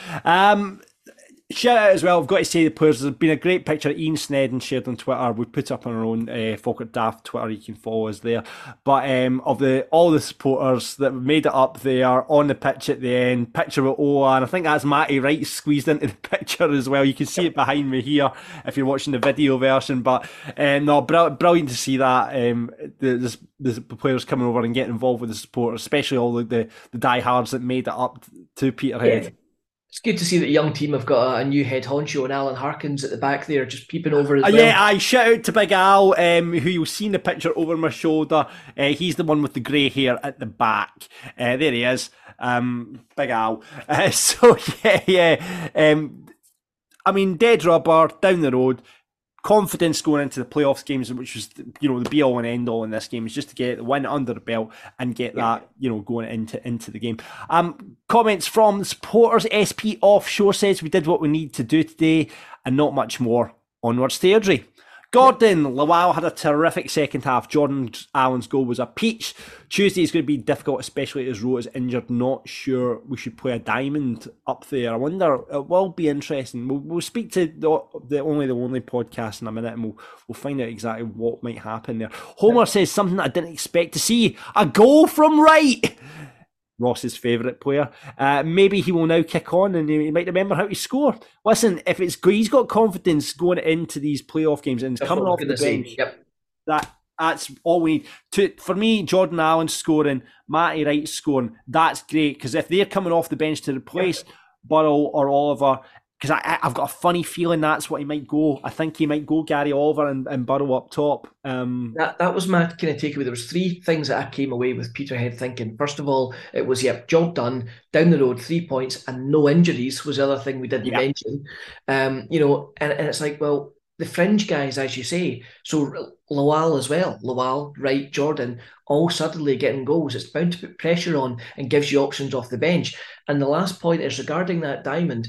Speaker 5: Shout out as well, I've got to say the players. There's been a great picture Ian Snedden shared on Twitter. We put up on our own Falkirk Daft Twitter, you can follow us there. But of all the supporters that made it up there on the pitch at the end, picture with Ola, and I think that's Matty Wright squeezed into the picture as well. You can see it behind me here if you're watching the video version. But brilliant to see that the players coming over and getting involved with the supporters, especially all the diehards that made it up to Peterhead.
Speaker 6: Yeah. It's good to see that the young team have got a new head honcho and Alan Harkins at the back there, just peeping over as well.
Speaker 5: Yeah, I shout out to Big Al, who you'll see in the picture over my shoulder. He's the one with the grey hair at the back. There he is, Big Al. So yeah. I mean, dead rubber down the road. Confidence going into the playoffs games, which was the be all and end all in this game, is just to get the win under the belt and get that going into the game. Comments from the supporters. SP Offshore says we did what we need to do today and not much more. Onwards to Airdrie. Gordon, Lawal had a terrific second half. Jordan Allen's goal was a peach. Tuesday is going to be difficult, especially as Rowe is injured. Not sure we should play a diamond up there. I wonder, it will be interesting. We'll speak to the Only podcast in a minute, and we'll find out exactly what might happen there. Homer says something I didn't expect to see. A goal from Wright. Ross's favourite player. Maybe he will now kick on and he might remember how to score. Listen, if he's got confidence going into these playoff games and he's coming off the bench, that's all we need. For me, Jordan Allen scoring, Matty Wright scoring, that's great, because if they're coming off the bench to replace Burrow or Oliver, because I've got a funny feeling that's what he might go. I think he might go Gary Oliver and Burrow up top.
Speaker 6: That was my kind of takeaway. There was 3 things that I came away with Peterhead thinking. First of all, it was, job done, down the road, 3 points, and no injuries was the other thing we didn't mention. And it's like, well, the fringe guys, as you say, so Lawal as well, Lawal, Wright, Jordan, all suddenly getting goals. It's bound to put pressure on and gives you options off the bench. And the last point is regarding that diamond.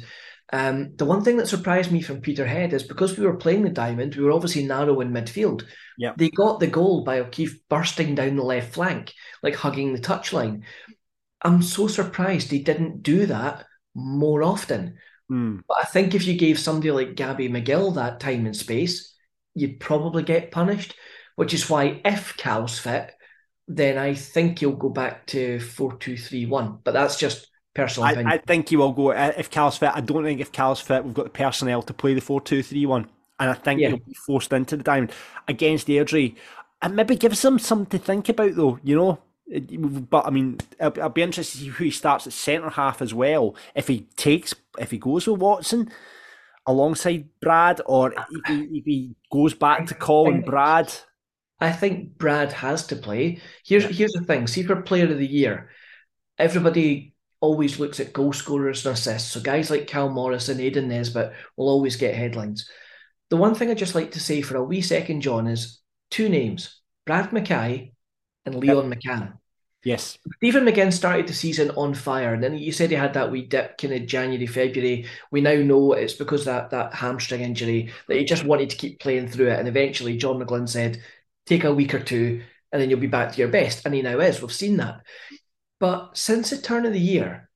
Speaker 6: The one thing that surprised me from Peterhead is because we were playing the diamond, we were obviously narrow in midfield.
Speaker 5: Yeah.
Speaker 6: They got the goal by O'Keefe bursting down the left flank, like hugging the touchline. I'm so surprised he didn't do that more often. But I think if you gave somebody like Gabby McGill that time and space, you'd probably get punished, which is why if Cal's fit, then I think he'll go back to 4-2-3-1. But that's just personal opinion.
Speaker 5: I think he will go if Cal's fit. I don't think if Cal's fit, we've got the personnel to play the 4-2-3-1. And I think he'll be forced into the diamond against Airdrie. And maybe gives him something to think about, though, But I mean, I'll be interested to see who he starts at centre half as well. If he goes with Watson alongside Brad, or if he goes back to Colin Brad.
Speaker 6: I think Brad has to play. Here's the thing. See, for Player of the Year, everybody always looks at goal scorers and assists. So guys like Cal Morris and Aidan Nesbitt will always get headlines. The one thing I'd just like to say for a wee second, John, is 2 names, Brad Mackay and Leon McCann.
Speaker 5: Yes.
Speaker 6: Stephen McGinn started the season on fire, and then you said he had that wee dip kind of January, February. We now know it's because that hamstring injury that he just wanted to keep playing through it, and eventually John McGlynn said, take a week or 2 and then you'll be back to your best. And he now is. We've seen that. But since the turn of the year,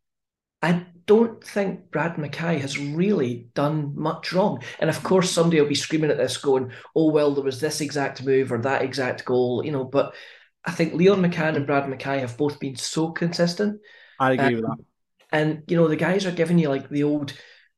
Speaker 6: I don't think Brad Mackay has really done much wrong. And of course, somebody will be screaming at this going, oh, well, there was this exact move or that exact goal, but I think Leon McCann and Brad Mackay have both been so consistent.
Speaker 5: I agree with that.
Speaker 6: And, the guys are giving you like the old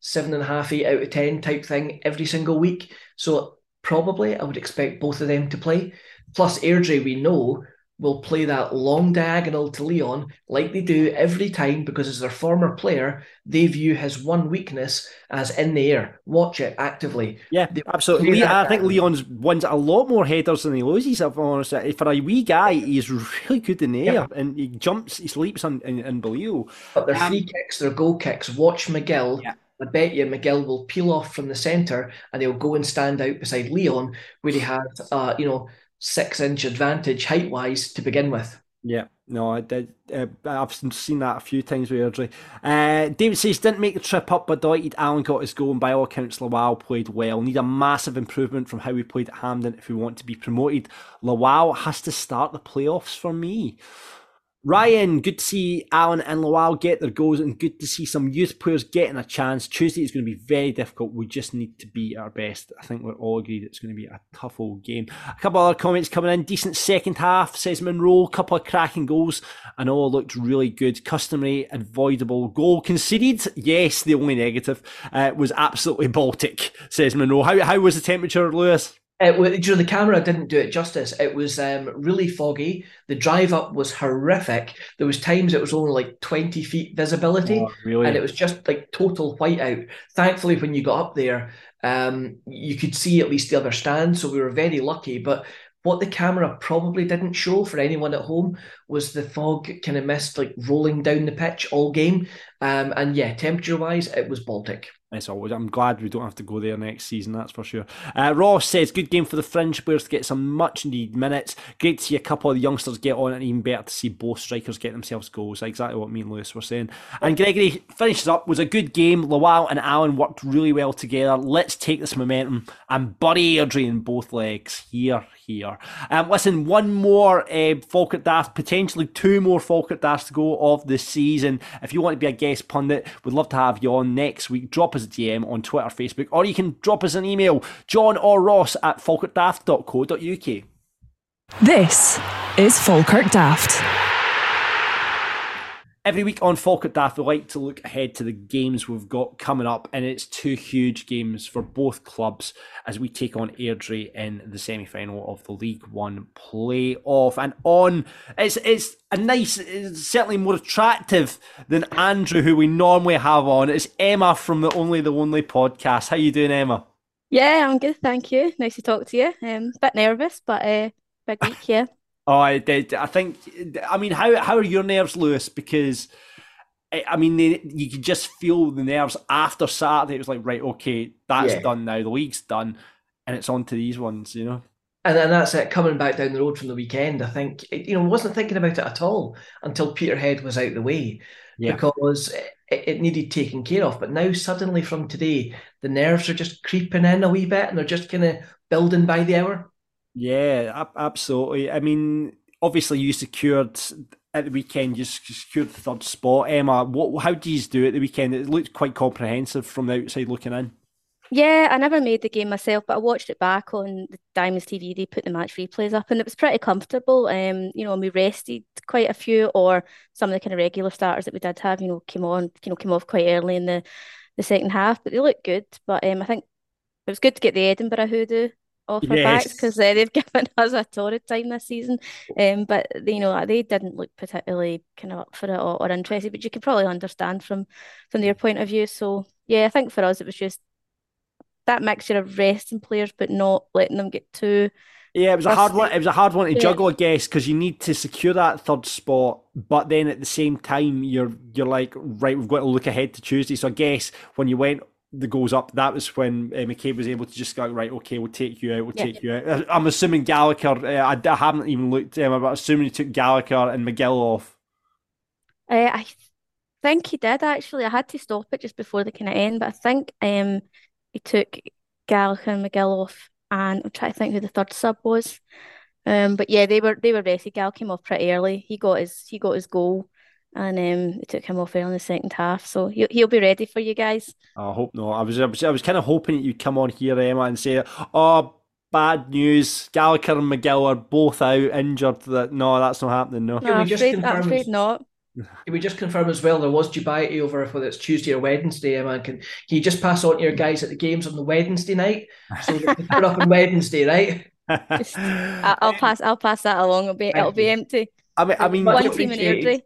Speaker 6: 7.5, 8 out of 10 type thing every single week. So probably I would expect both of them to play. Plus Airdrie, we know, will play that long diagonal to Leon like they do every time, because as their former player, they view his one weakness as in the air. Watch it actively.
Speaker 5: Yeah, absolutely. I think Leon's wins a lot more headers than he loses, if I'm honest. For a wee guy, he's really good in the air, and he jumps, he leaps unbelievable.
Speaker 6: But their free kicks, their goal kicks, watch McGill. Yeah. I bet you McGill will peel off from the centre and he'll go and stand out beside Leon, where he has 6-inch advantage height-wise to begin with.
Speaker 5: Yeah, no, I did. I've seen that a few times with Airdrie. David says, didn't make the trip up, but delighted Allen got his goal, and by all accounts, Lawal played well. Need a massive improvement from how we played at Hampden if we want to be promoted. Lawal has to start the playoffs for me. Ryan, good to see Allen and Lawal get their goals, and good to see some youth players getting a chance. Tuesday is going to be very difficult. We just need to be our best. I think we're all agreed it's going to be a tough old game. A couple other comments coming in. Decent second half, says Monroe. Couple of cracking goals, and all looked really good. Customary avoidable goal conceded. Yes, the only negative was absolutely Baltic, says Monroe. How was the temperature, Lewis?
Speaker 6: The camera didn't do it justice. It was really foggy. The drive up was horrific. There was times it was only like 20 feet visibility.
Speaker 5: Oh, really?
Speaker 6: And it was just like total whiteout. Thankfully, when you got up there, you could see at least the other stand. So we were very lucky. But what the camera probably didn't show for anyone at home was the fog kind of mist like rolling down the pitch all game. And yeah, temperature-wise, it was Baltic.
Speaker 5: It's always, I'm glad we don't have to go there next season, that's for sure. Ross says, good game for the Fringe players to get some much needed minutes. Great to see a couple of the youngsters get on, and even better to see both strikers get themselves goals. Exactly what me and Lewis were saying. And Gregory finishes up, was a good game. Lawal and Allen worked really well together. Let's take this momentum and bury Airdrie in both legs. Here. Listen, one more Falkirk Daft, potentially two more Falkirk Dafts to go of the season. If you want to be a guest pundit, we'd love to have you on next week. Drop us a DM on Twitter, Facebook, or you can drop us an email, John or Ross at falkirkdaft.co.uk.
Speaker 4: This is Falkirk Daft.
Speaker 5: Every week on Falkirk Daft, we like to look ahead to the games we've got coming up, and it's two huge games for both clubs as we take on Airdrie in the semi-final of the League One play-off. And it's a nice, it's certainly more attractive than Andrew, who we normally have on. It's Emma from the Only the Lonely podcast. How you doing, Emma?
Speaker 8: Yeah, I'm good, thank you. Nice to talk to you. Bit nervous, but big week, yeah.
Speaker 5: Oh, I did. I mean, how are your nerves, Lewis? Because, I mean, you could just feel the nerves after Saturday. It was like, right, okay, that's done now. The league's done, and it's on to these ones, you know?
Speaker 6: And that's it, coming back down the road from the weekend. I think, wasn't thinking about it at all until Peterhead was out the way, because it needed taking care of. But now, suddenly from today, the nerves are just creeping in a wee bit, and they're just kind of building by the hour.
Speaker 5: Yeah, absolutely. I mean, obviously you secured at the weekend, you secured the third spot. Emma, how did you do it the weekend? It looked quite comprehensive from the outside looking in.
Speaker 8: Yeah, I never made the game myself, but I watched it back on the Diamonds TV. They put the match replays up, and it was pretty comfortable. We rested quite a few, or some of the kind of regular starters that we did have, came off quite early in the second half, but they looked good. But I think it was good to get the Edinburgh hoodoo off our backs, because they've given us a torrid time this season. But they didn't look particularly kind of up for it or interested, but you could probably understand from their point of view. So yeah, I think for us it was just that mixture of resting players but not letting them get too.
Speaker 5: Yeah, it was a hard one. It was a hard one to juggle, I guess, because you need to secure that third spot, but then at the same time you're like, right, we've got to look ahead to Tuesday. So I guess when you went the goals up, that was when McCabe was able to just go, right, okay, we'll take you out, take you out. I'm assuming Gallagher, I haven't even looked at him, but assuming he took Gallagher and McGill off.
Speaker 8: I think he did, actually. I had to stop it just before the kind of end, but I think he took Gallagher and McGill off, and I'm trying to think who the third sub was. But yeah, they were rested. Gal came off pretty early. He got his goal, and they took him off early in the second half. So he'll be ready for you guys.
Speaker 5: I hope not. I was kind of hoping that you'd come on here, Emma, and say, "Oh, bad news! Gallagher and McGill are both out injured." No, that's not happening. No,
Speaker 8: I'm afraid not.
Speaker 6: Can we just confirm as well, there was dubiety over whether it's Tuesday or Wednesday, Emma? Can you just pass on to your guys at the games on the Wednesday night, so they can put up on Wednesday, right?
Speaker 8: I'll pass that along. It'll be empty.
Speaker 5: I mean,
Speaker 8: one team in Airdrie.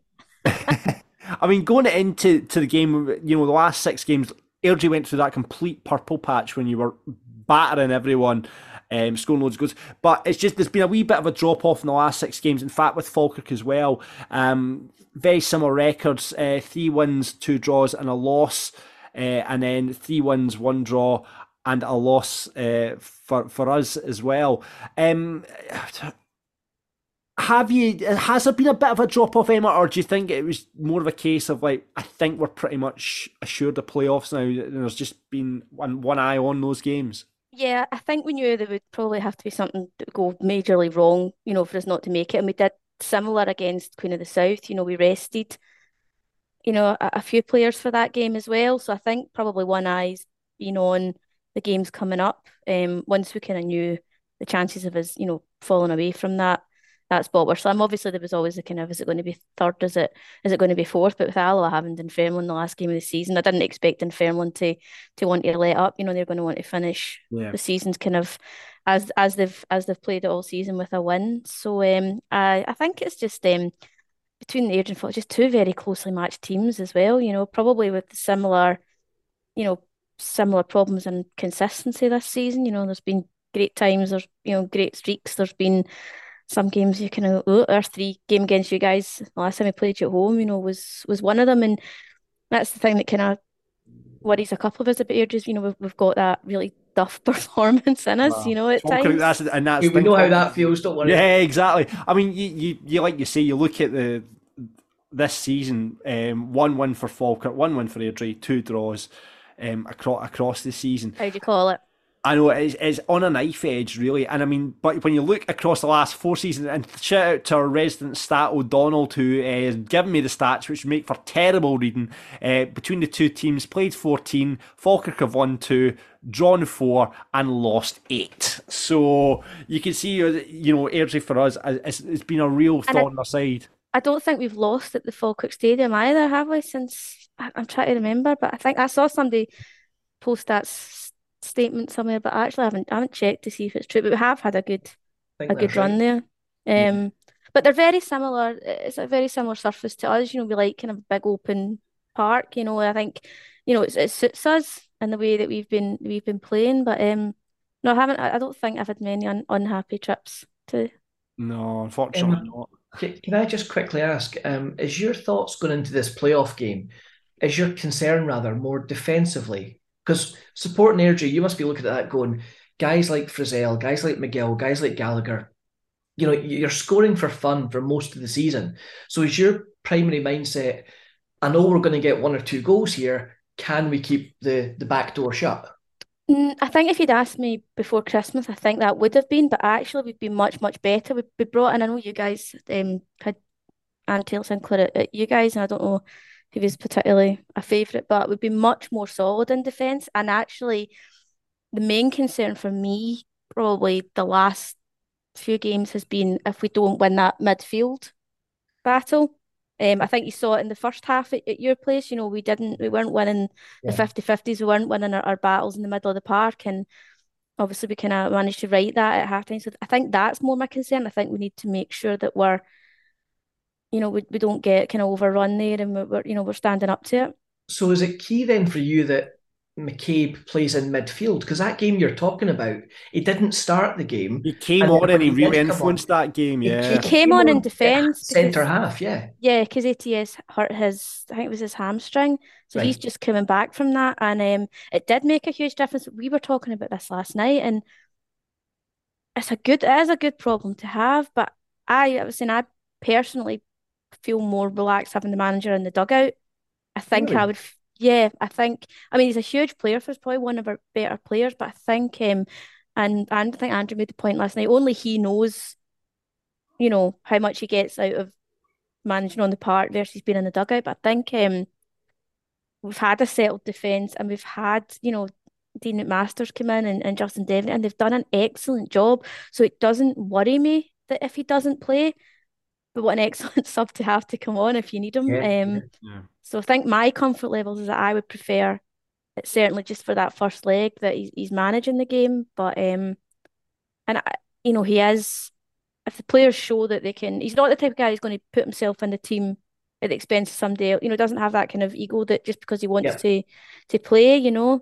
Speaker 5: I mean, going into the game, the last 6 games, Airdrie went through that complete purple patch when you were battering everyone, scoring loads of goals. But it's just, there's been a wee bit of a drop off in the last 6 games. In fact, with Falkirk as well, very similar records: 3 wins, 2 draws, and a loss, and then 3 wins, 1 draw, and a loss for us as well. Has there been a bit of a drop off, Emma, or do you think it was more of a case of like, I think we're pretty much assured of playoffs now, and there's just been one eye on those games?
Speaker 8: Yeah, I think we knew there would probably have to be something that would go majorly wrong, for us not to make it, and we did similar against Queen of the South. We rested, a few players for that game as well. So I think probably one eye's been on the games coming up. Once we kind of knew the chances of us, falling away from that spot were slim. Obviously, there was always the kind of, is it going to be third? Is it going to be fourth? But with Alloa having Dunfermline the last game of the season, I didn't expect Dunfermline to want to let up. They're going to want to finish the season's kind of as they've played it all season with a win. So I think it's just between the Airdrie and Falkirk, just 2 very closely matched teams as well. Probably with similar problems and consistency this season. There's been great times, there's great streaks. There's been some games you kind of, our 3 game against you guys, the last time we played you at home, was one of them. And That's the thing that kind of worries a couple of us about Airdries. We've got that really duff performance in us, at
Speaker 5: Falkirk,
Speaker 8: times.
Speaker 6: We know how that feels, don't worry.
Speaker 5: Yeah, exactly. I mean, you like you say, you look at this season, 1 win for Falkirk, 1 win for Airdrie, 2 draws across the season.
Speaker 8: How do you call it?
Speaker 5: I know it's on a knife edge, really. And I mean, but when you look across the last 4 seasons, and shout out to our resident stat O'Donnell, who has given me the stats, which make for terrible reading. Between the two teams, played 14, Falkirk have won 2, drawn 4, and lost 8. So you can see, Airdrie for us, it's been a real thorn in our side.
Speaker 8: I don't think we've lost at the Falkirk Stadium either, have we? Since I'm trying to remember, but I think I saw somebody post that statement somewhere, but actually I haven't checked to see if it's true. But we have had a good run there. But they're very similar. It's a very similar surface to us. We like kind of big open park. I think it suits us in the way that we've been playing. But no, I don't think I've had many unhappy trips to.
Speaker 5: No, unfortunately not.
Speaker 6: Can I just quickly ask, is your thoughts going into this playoff game, is your concern rather more defensively? Because supporting Airdrie, you must be looking at that going, guys like Frizzell, guys like McGill, guys like Gallagher, you're scoring for fun for most of the season. So is your primary mindset, I know we're going to get 1 or 2 goals here, can we keep the back door shut?
Speaker 8: I think if you'd asked me before Christmas, I think that would have been, but actually we've been much, much better. We brought in, I know you guys had Anne Taylor Sinclair at you guys, and I don't know who was particularly a favourite, but we've been much more solid in defence. And actually, the main concern for me, probably the last few games, has been if we don't win that midfield battle. I think you saw it in the first half at your place. We weren't winning the 50-50s, we weren't winning our battles in the middle of the park, and obviously we kind of managed to right that at halftime. So I think that's more my concern. I think we need to make sure that we don't get kind of overrun there, and we're standing up to it.
Speaker 6: So is it key then for you that McCabe plays in midfield? Because that game you're talking about, he didn't start the game.
Speaker 5: He came on and he really influenced that game, yeah.
Speaker 8: He came on in defence.
Speaker 6: Centre half, yeah.
Speaker 8: Yeah, because ATS hurt I think it was his hamstring. So he's just coming back from that. And it did make a huge difference. We were talking about this last night, and it is a good problem to have. But I was saying, I personally feel more relaxed having the manager in the dugout. I think really? I mean, he's a huge player for us, probably one of our better players, but I think and I think Andrew made the point last night, only he knows how much he gets out of managing on the park versus being in the dugout. But I think we've had a settled defence, and we've had Dean McMaster's come in and Justin Devon, and they've done an excellent job, so it doesn't worry me that if he doesn't play. But what an excellent sub to have to come on if you need him.
Speaker 5: Yeah.
Speaker 8: So I think my comfort levels is that I would prefer it, certainly just for that first leg, that he's managing the game. But he is, if the players show that they can, he's not the type of guy who's going to put himself in the team at the expense of somebody else. Doesn't have that kind of ego that just because he wants to play.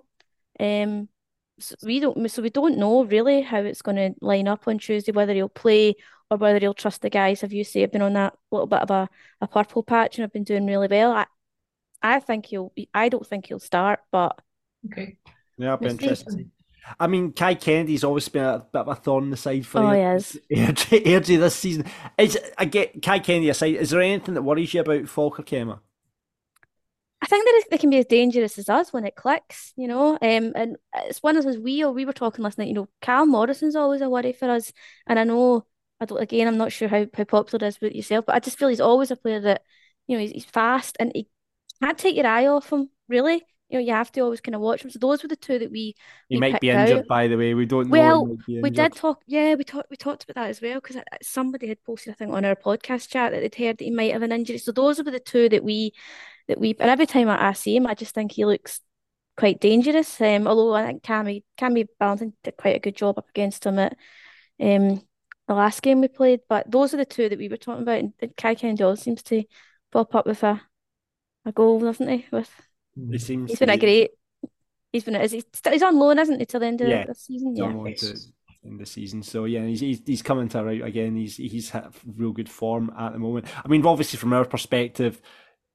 Speaker 8: So we don't know really how it's going to line up on Tuesday, whether he'll play or whether he'll trust the guys. Have you say have been on that little bit of a purple patch and have been doing really well. I don't think he'll start, but
Speaker 6: okay.
Speaker 5: Yeah, it'll be interesting. I mean, Kai Kennedy's always been a bit of a thorn in the side for Airdrie this season. I get Kai Kennedy aside, is there anything that worries you about Falkirk, Emma?
Speaker 8: I think that they can be as dangerous as us when it clicks, and it's one of those we were talking last night, Cal Morrison's always a worry for us, and I'm not sure how popular it is with yourself, but I just feel he's always a player that, he's fast and he can't take your eye off him, really. You have to always kind of watch him. So those were the two that we
Speaker 5: might be injured out. By the way, we don't know.
Speaker 8: Well, we did talk. Yeah, we talked about that as well, because somebody had posted, I think, on our podcast chat that they'd heard that he might have an injury. So those were the two that we and every time I see him, I just think he looks quite dangerous. Although I think Cammy Ballantine did quite a good job up against him at the last game we played. But those are the two that we were talking about, and Kai Kennedy seems to pop up with a goal, doesn't he? He's been a great. He's on loan, isn't he, till the end of the season?
Speaker 5: He's on loan in the season. So yeah, he's coming to right again. He's had real good form at the moment. I mean, obviously from our perspective,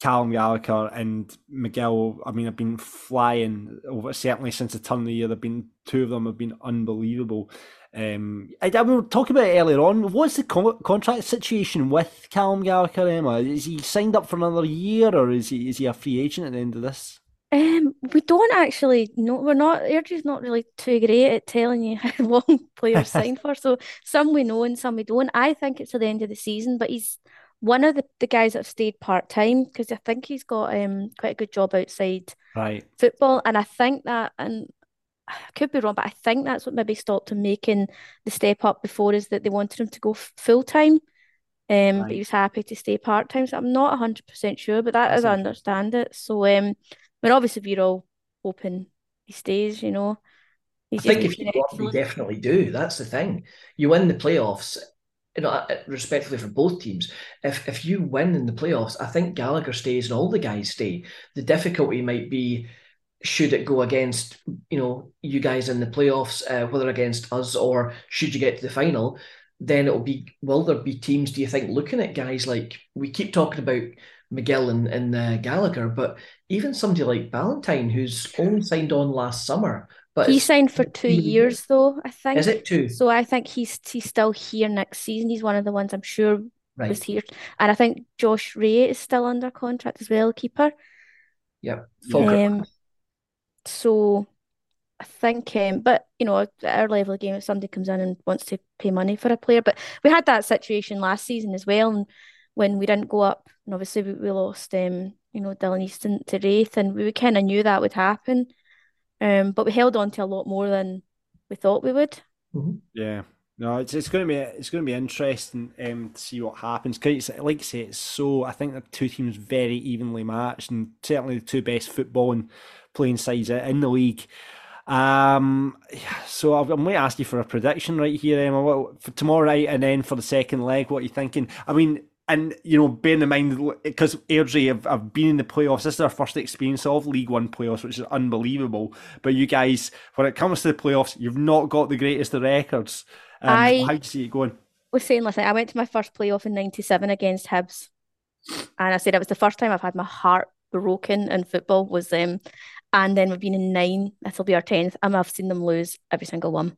Speaker 5: Callum Gallagher and Miguel, I mean, have been flying over, certainly since the turn of the year. Two of them have been unbelievable. I we were talking about it earlier on. What's the contract situation with Callum Gallagher, Emma? Is he signed up for another year, or is he a free agent at the end of this?
Speaker 8: We don't actually know. Airdrie's not really too great at telling you how long players sign for. So some we know and some we don't. I think it's to the end of the season, but he's one of the guys that have stayed part-time because I think he's got quite a good job outside football. And I think that, and I could be wrong, but I think that's what maybe stopped him making the step up before, is that they wanted him to go full-time. But he was happy to stay part-time. So I'm not 100% sure, but that's as I understand it. So I mean, obviously, we're all hoping he stays, you know.
Speaker 6: I think if you go up, you definitely do. That's the thing. You win the playoffs, you know, respectfully for both teams. If you win in the playoffs, I think Gallagher stays and all the guys stay. The difficulty might be, should it go against, you know, you guys in the playoffs, whether against us or should you get to the final, then it'll be, will there be teams, do you think, looking at guys like, we keep talking about Miguel and Gallagher, but even somebody like Ballantyne, who's only signed on last summer. But
Speaker 8: he signed for 2 years, though, I think.
Speaker 6: Is it 2?
Speaker 8: So I think he's still here next season. He's one of the ones I'm sure was here. And I think Josh Ray is still under contract as well, keeper.
Speaker 6: Yep.
Speaker 8: So I think, but, you know, at our level of game, if somebody comes in and wants to pay money for a player, but we had that situation last season as well, and when we didn't go up, and obviously we lost, you know, Dylan Easton to Raith, and we kind of knew that would happen. But we held on to a lot more than we thought we would.
Speaker 6: Mm-hmm.
Speaker 5: Yeah, no, it's going to be interesting to see what happens. Cause like I say, it's so, I think the two teams very evenly matched, and certainly the two best footballing playing sides in the league. So I'm going to ask you for a prediction right here, Emma. For tomorrow night, and then for the second leg, what are you thinking? I mean, and, you know, bearing in mind, because Airdrie have been in the playoffs, this is their first experience of League One playoffs, which is unbelievable. But you guys, when it comes to the playoffs, you've not got the greatest of records. How do you see it going?
Speaker 8: Was saying, listen, I went to my first playoff in '97 against Hibs, and I said it was the first time I've had my heart broken in football was them. And then we've been in 9, that'll be our 10th, and I've seen them lose every single one.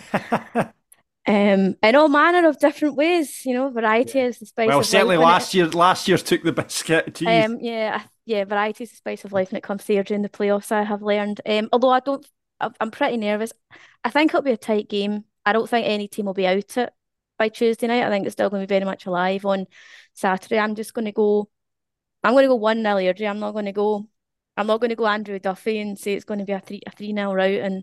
Speaker 8: In all manner of different ways, you know, variety is the spice of life. Well,
Speaker 5: certainly last year took the biscuit to you.
Speaker 8: Yeah, variety is the spice of life when it comes to Airdrie in the playoffs, I have learned. Although I'm pretty nervous. I think it'll be a tight game. I don't think any team will be out it by Tuesday night. I think it's still going to be very much alive on Saturday. I'm going to go 1-0 Airdrie. I'm not going to go Andrew Duffy and say it's going to be a 3-0 rout. And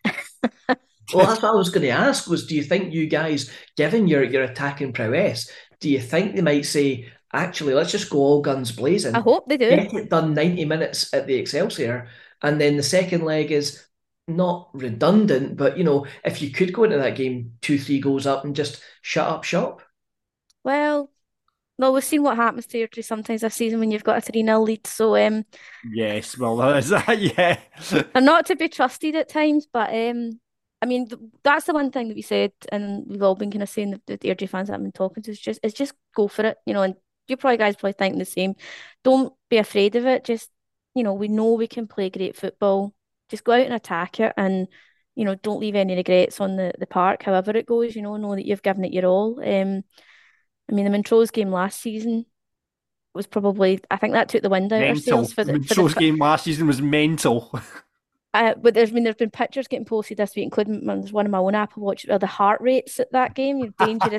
Speaker 6: well, that's what I was going to ask, was do you think you guys, given your attacking prowess, do you think they might say, actually, let's just go all guns blazing?
Speaker 8: I hope they do.
Speaker 6: Get it done 90 minutes at the Excelsior, and then the second leg is not redundant, but, you know, if you could go into that game 2-3 goals up and just shut up shop?
Speaker 8: Well, we've seen what happens to Airdrie sometimes this season when you've got a 3-0 lead. So
Speaker 5: yes, well, that is that. Yeah,
Speaker 8: they're not to be trusted at times, but I mean, that's the one thing that we said, and we've all been kind of saying, the Airdrie fans that I've been talking to, is just go for it, you know. And you guys probably think the same. Don't be afraid of it. Just, you know, we know we can play great football. Just go out and attack it, and, you know, don't leave any regrets on the park, however it goes. You know that you've given it your all. I mean, the Montrose game last season was probably, I think that took the wind out of ourselves.
Speaker 5: The Montrose game last season was mental.
Speaker 8: But there's been pictures getting posted this week, including there's one of my own Apple Watch, the heart rates at that game. You've dangerous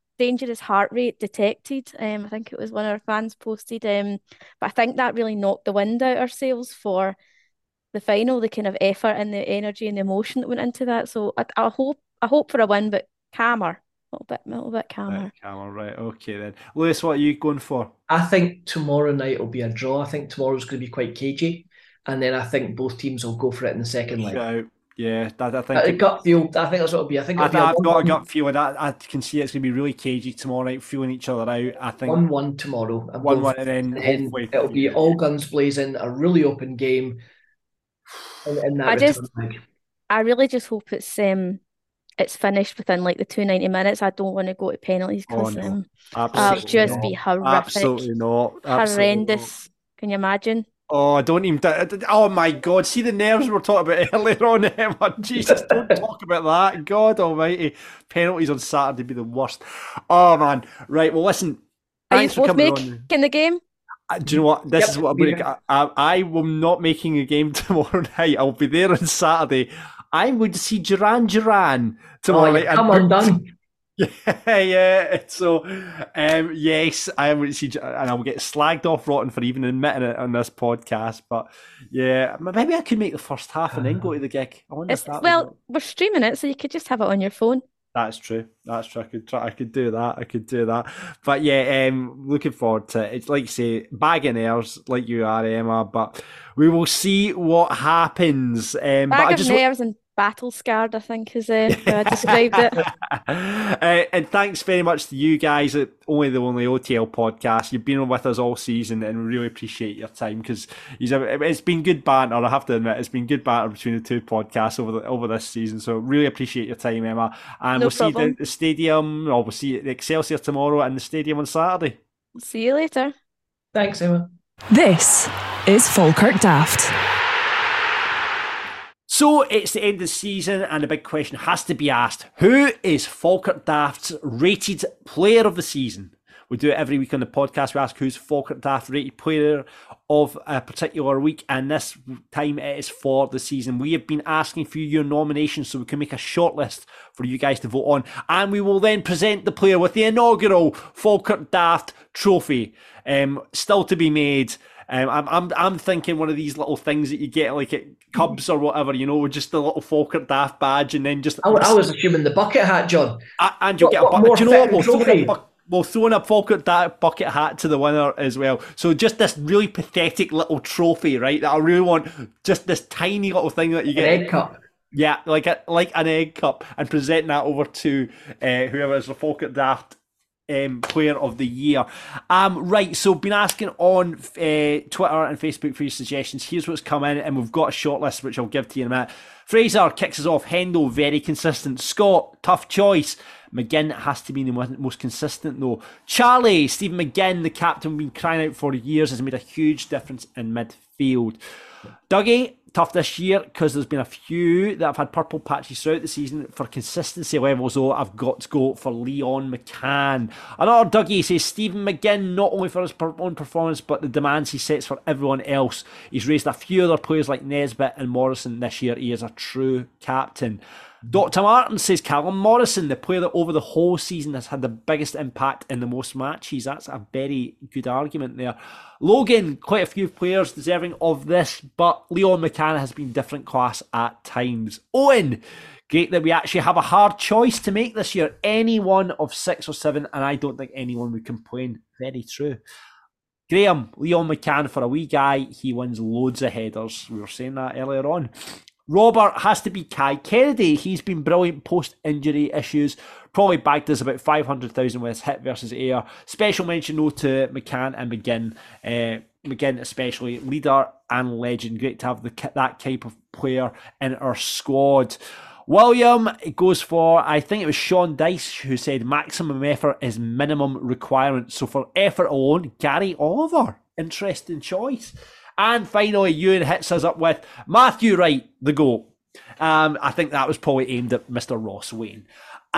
Speaker 8: heart rate detected. I think it was one of our fans posted. But I think that really knocked the wind out ourselves for the final, the kind of effort and the energy and the emotion that went into that. So I hope for a win, but calmer. A little bit calmer.
Speaker 5: Calmer, right. Okay then. Lewis, what are you going for?
Speaker 6: I think tomorrow night will be a draw. I think tomorrow's going to be quite cagey. And then I think both teams will go for it in the second leg.
Speaker 5: Yeah, I think
Speaker 6: gut feel. I think that's what it'll be. I've
Speaker 5: got a gut feeling that I can see it's going to be really cagey tomorrow night, feeling each other out. I think
Speaker 6: 1-1 tomorrow.
Speaker 5: 1-1, and then
Speaker 6: it'll be all guns blazing, a really open game.
Speaker 8: I really just hope it's finished within like the 290 minutes. I don't want to go to penalties because it'll just be horrific.
Speaker 5: Absolutely not.
Speaker 8: Horrendous. Can you imagine?
Speaker 5: Oh, I don't even. Oh my God! See the nerves we were talking about earlier on, Emma. Jesus, don't talk about that. God Almighty, penalties on Saturday be the worst. Oh man, right. Well, listen.
Speaker 8: Are you
Speaker 5: Thanks for
Speaker 8: both
Speaker 5: coming
Speaker 8: making
Speaker 5: on.
Speaker 8: the game?
Speaker 5: Do you know what? This
Speaker 6: Yep,
Speaker 5: is what I'm
Speaker 6: we
Speaker 5: going to. I am not making a game tomorrow night. I'll be there on Saturday. I'm going to see Duran Duran tomorrow night.
Speaker 6: Come undone.
Speaker 5: Yeah. So, yes, I am going to see, and I'll get slagged off rotten for even admitting it on this podcast. But yeah, maybe I could make the first half and then go to the gig. I wonder if that would work.
Speaker 8: We're streaming it, so you could just have it on your phone.
Speaker 5: That's true. I could do that. But yeah, looking forward to it. It's like you say, bag of nerves, like you are, Emma. But we will see what happens.
Speaker 8: Bag of nerves and battle scarred, I think, is how I described it.
Speaker 5: And thanks very much to you guys at Only the Only OTL podcast. You've been on with us all season, and we really appreciate your time because it's been good banter. I have to admit, it's been good banter between the two podcasts over this season. So really appreciate your time, Emma. And we'll see you at the stadium, or we'll see you at the Excelsior tomorrow and the stadium on Saturday.
Speaker 8: See you later.
Speaker 6: Thanks, Emma.
Speaker 4: This is Falkirk Daft.
Speaker 5: So it's the end of the season, and the big question has to be asked: who is Falkirk Daft's rated player of the season? We do it every week on the podcast. We ask who's Falkirk Daft rated player of a particular week, and this time it is for the season. We have been asking for your nominations so we can make a shortlist for you guys to vote on, and we will then present the player with the inaugural Falkirk Daft trophy, still to be made. I'm thinking one of these little things that you get like at Cubs or whatever, just the little Falkirk Daft badge, and then just.
Speaker 6: I was assuming the bucket hat, John.
Speaker 5: And you'll get a bucket. Do you know what? We'll throw in a Falkirk Daft bucket hat to the winner as well. So just this really pathetic little trophy, right? That I really want, just this tiny little thing that you get.
Speaker 6: An egg cup.
Speaker 5: Yeah, like an egg cup, and present that over to whoever is the Falkirk Daft player of the year. Right, so been asking on Twitter and Facebook for your suggestions. Here's what's come in, and we've got a shortlist which I'll give to you in a minute. Fraser kicks us off. Hendo, very consistent. Scott, tough choice. McGinn has to be the most consistent though. Charlie, Stephen McGinn, the captain we've been crying out for years, has made a huge difference in midfield. Dougie, tough this year because there's been a few that have had purple patches throughout the season. For consistency levels though, I've got to go for Leon McCann. Another Dougie says Stephen McGinn, not only for his own performance but the demands he sets for everyone else. He's raised a few other players like Nesbitt and Morrison this year. He is a true captain. Dr. Martin says Callum Morrison, the player that over the whole season has had the biggest impact in the most matches. That's a very good argument there. Logan, quite a few players deserving of this, but Leon McCann has been different class at times. Owen, great that we actually have a hard choice to make this year. Any one of 6 or 7, and I don't think anyone would complain. Very true. Graham, Leon McCann, for a wee guy, he wins loads of headers. We were saying that earlier on. Robert has to be Kai Kennedy. He's been brilliant post-injury issues. Probably bagged us about 500,000 with his hit versus air. Special mention though to McCann and McGinn. McGinn especially, leader and legend. Great to have that type of player in our squad. William goes for, I think it was Sean Dice who said maximum effort is minimum requirement. So for effort alone, Gary Oliver. Interesting choice. And finally, Ewan hits us up with Matthew Wright, the GOAT. I think that was probably aimed at Mr. Ross Wayne.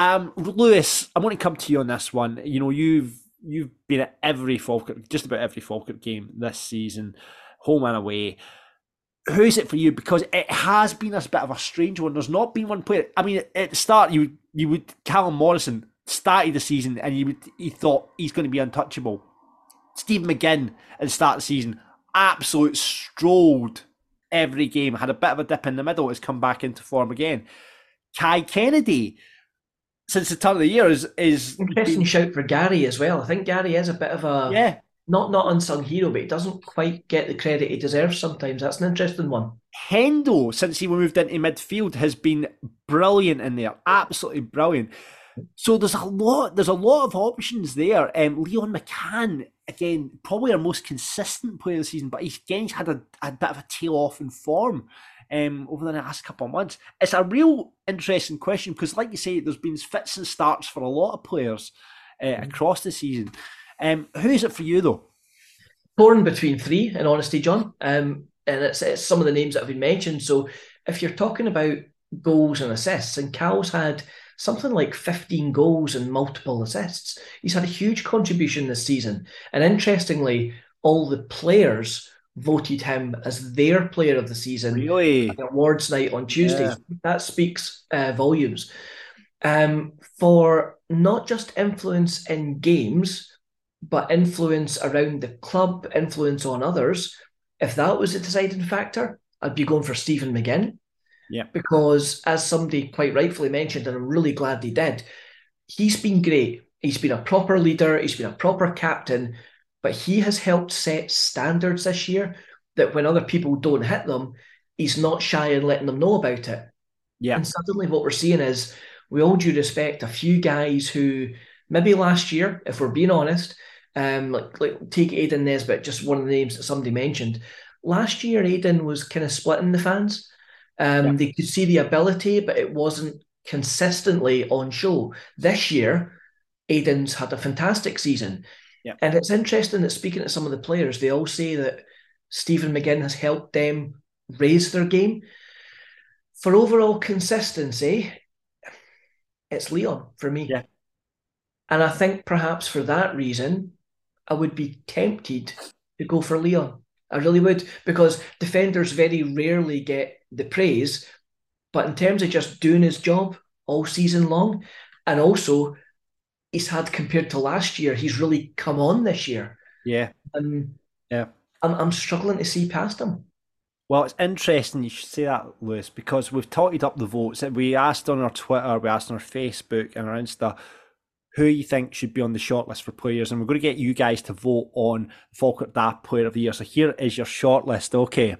Speaker 5: Lewis, I want to come to you on this one. You've been at just about every Falkirk game this season, home and away. Who is it for you? Because it has been a bit of a strange one. There's not been one player. I mean, at the start, you would Callum Morrison started the season, and you thought he's going to be untouchable. Steve McGinn at the start of the season, absolute strolled every game, had a bit of a dip in the middle, has come back into form again. Kai Kennedy, since the turn of the year, is
Speaker 6: interesting shout for Gary as well. I think Gary is a bit of a not unsung hero, but he doesn't quite get the credit he deserves sometimes. That's an interesting one.
Speaker 5: Hendo, since he moved into midfield, has been brilliant in there, absolutely brilliant. So there's a lot of options there. Leon McCann, again, probably our most consistent player of the season, but he's had a bit of a tail off in form over the last couple of months. It's a real interesting question because, like you say, there's been fits and starts for a lot of players across the season. Who is it for you, though?
Speaker 6: torn between three, in honesty, John. And it's some of the names that have been mentioned. So if you're talking about goals and assists, and Cal's had something like 15 goals and multiple assists, he's had a huge contribution this season. And interestingly, all the players voted him as their player of the season.
Speaker 5: Really?
Speaker 6: At the awards night on Tuesday.
Speaker 5: Yeah.
Speaker 6: That speaks volumes. For not just influence in games, but influence around the club, influence on others. If that was a deciding factor, I'd be going for Stephen McGinn.
Speaker 5: Yeah.
Speaker 6: Because as somebody quite rightfully mentioned, and I'm really glad they did, he's been great. He's been a proper leader. He's been a proper captain, but he has helped set standards this year that when other people don't hit them, he's not shy in letting them know about it.
Speaker 5: Yeah.
Speaker 6: And suddenly what we're seeing is, with all due respect, a few guys who maybe last year, if we're being honest, like take Aidan Nesbitt, just one of the names that somebody mentioned. Last year, Aidan was kind of splitting the fans. They could see the ability, but it wasn't consistently on show. This year, Aidan's had a fantastic season.
Speaker 5: Yeah.
Speaker 6: And it's interesting that speaking to some of the players, they all say that Stephen McGinn has helped them raise their game. For overall consistency, it's Leon for me.
Speaker 5: Yeah.
Speaker 6: And I think perhaps for that reason, I would be tempted to go for Leon. I really would, because defenders very rarely get the praise, but in terms of just doing his job all season long, and also he's had, compared to last year, he's really come on this year.
Speaker 5: Yeah.
Speaker 6: Yeah. I'm struggling to see past him.
Speaker 5: Well, it's interesting you should say that, Lewis, because we've totted up the votes. We asked on our Twitter, we asked on our Facebook and our Insta who you think should be on the shortlist for players, and we're going to get you guys to vote on Falkirk Daft Player of the Year. So here is your shortlist. Okay.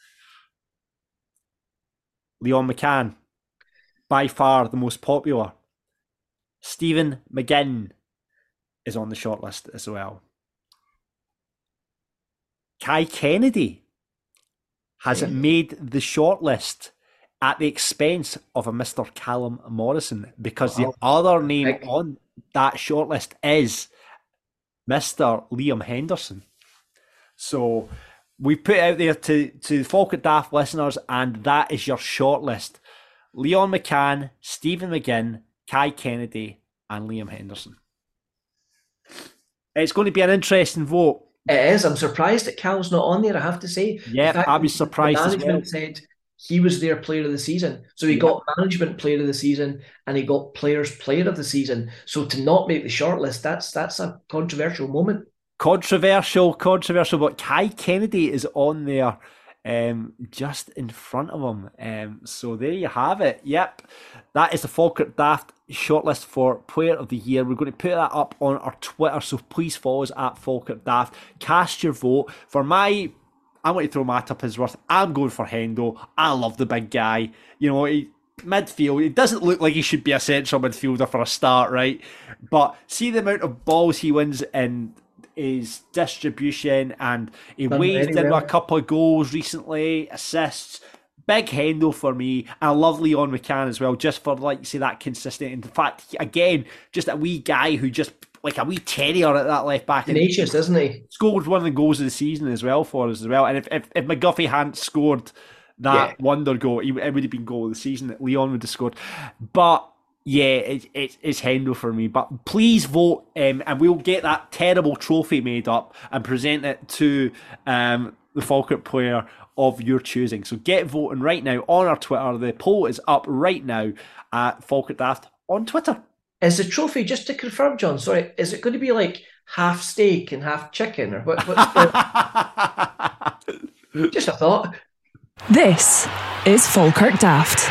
Speaker 5: Leon McCann, by far the most popular. Stephen McGinn is on the shortlist as well. Kai Kennedy has made the shortlist at the expense of a Mr. Callum Morrison, because the other name on that shortlist is Mr. Liam Henderson. So we put it out there to Falkirk Daft listeners, and that is your shortlist. Leon McCann, Stephen McGinn, Kai Kennedy, and Liam Henderson. It's going to be an interesting vote.
Speaker 6: It is. I'm surprised that Cal's not on there, I have to say.
Speaker 5: Yeah, I was surprised as well.
Speaker 6: Management said he was their player of the season. So he got management player of the season and he got players player of the season. So to not make the shortlist, that's a controversial moment. Controversial,
Speaker 5: but Kai Kennedy is on there just in front of him. So there you have it. Yep, that is the Falkirk Daft shortlist for Player of the Year. We're going to put that up on our Twitter, so please follow us at Falkirk Daft. Cast your vote. For my, I'm going to throw Matt up his worth. I'm going for Hendo. I love the big guy. You know, midfield, it doesn't look like he should be a central midfielder for a start, right? But see the amount of balls he wins in his distribution, and he waved in a couple of goals recently, assists. Big Hendo for me. I love Leon McCann as well, just for, like you say, that consistent. In fact, again, just a wee guy who just, like a wee terrier at that left back.
Speaker 6: Tenacious, isn't he?
Speaker 5: Scored one of the goals of the season as well for us as well. And if McGuffey hadn't scored that wonder goal, it would have been goal of the season that Leon would have scored. But yeah, it's Hendo for me. But please vote, and we'll get that terrible trophy made up and present it to the Falkirk player of your choosing. So get voting right now on our Twitter. The poll is up right now at Falkirk Daft on Twitter.
Speaker 6: Is the trophy, just to confirm, John, sorry, is it going to be like half steak and half chicken, or what's the... Just a thought.
Speaker 4: This is Falkirk Daft.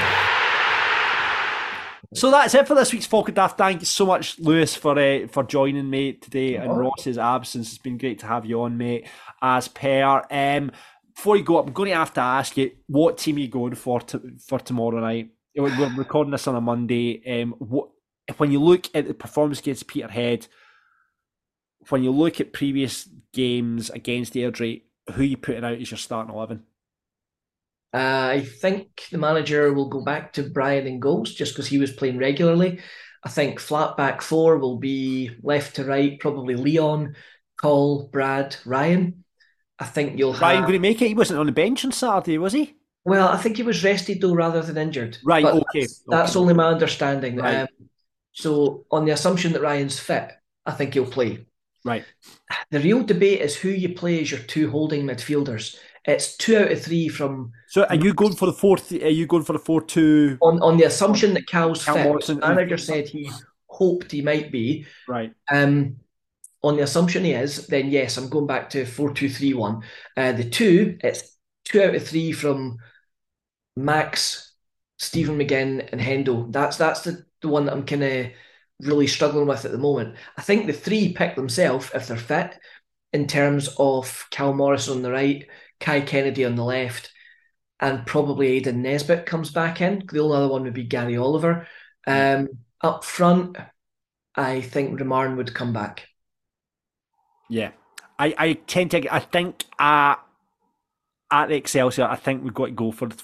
Speaker 5: So that's it for this week's Falkirk Daft. Thank you so much, Lewis, for joining me today in Ross's absence. It's been great to have you on, mate, as per. Before you go up, I'm going to have to ask you, what team are you going for tomorrow night? We're recording this on a Monday. When you look at the performance against Peterhead, when you look at previous games against Airdrie, who are you putting out as your starting 11?
Speaker 6: I think the manager will go back to Brian in goals, just because he was playing regularly. I think flat back four will be left to right, probably Leon, Cole, Brad, Ryan. I think you'll have...
Speaker 5: Ryan going to make it? He wasn't on the bench on Saturday, was he?
Speaker 6: Well, I think he was rested though rather than injured.
Speaker 5: Right,
Speaker 6: but
Speaker 5: okay.
Speaker 6: That's only my understanding.
Speaker 5: Right.
Speaker 6: So on the assumption that Ryan's fit, I think he'll play.
Speaker 5: Right.
Speaker 6: The real debate is who you play as your two holding midfielders. It's 2 out of 3 from...
Speaker 5: So are you going for the 4-3? Are you going for the 4-2?
Speaker 6: On the assumption that Cal's
Speaker 5: Cal
Speaker 6: fit.
Speaker 5: Morrison,
Speaker 6: The manager said he hoped he might be.
Speaker 5: Right.
Speaker 6: On the assumption he is, then yes, I'm going back to 4-2-3-1. The two, it's 2 out of 3 from Max, Stephen McGinn, and Hendo. That's the one that I'm kind of really struggling with at the moment. I think the 3 pick themselves if they're fit, in terms of Cal Morrison on the right, Kai Kennedy on the left, and probably Aidan Nesbitt comes back in. The only other one would be Gary Oliver. Up front, I think Remarn would come back.
Speaker 5: Yeah. I tend to... I think at the Excelsior, I think we've got to go for the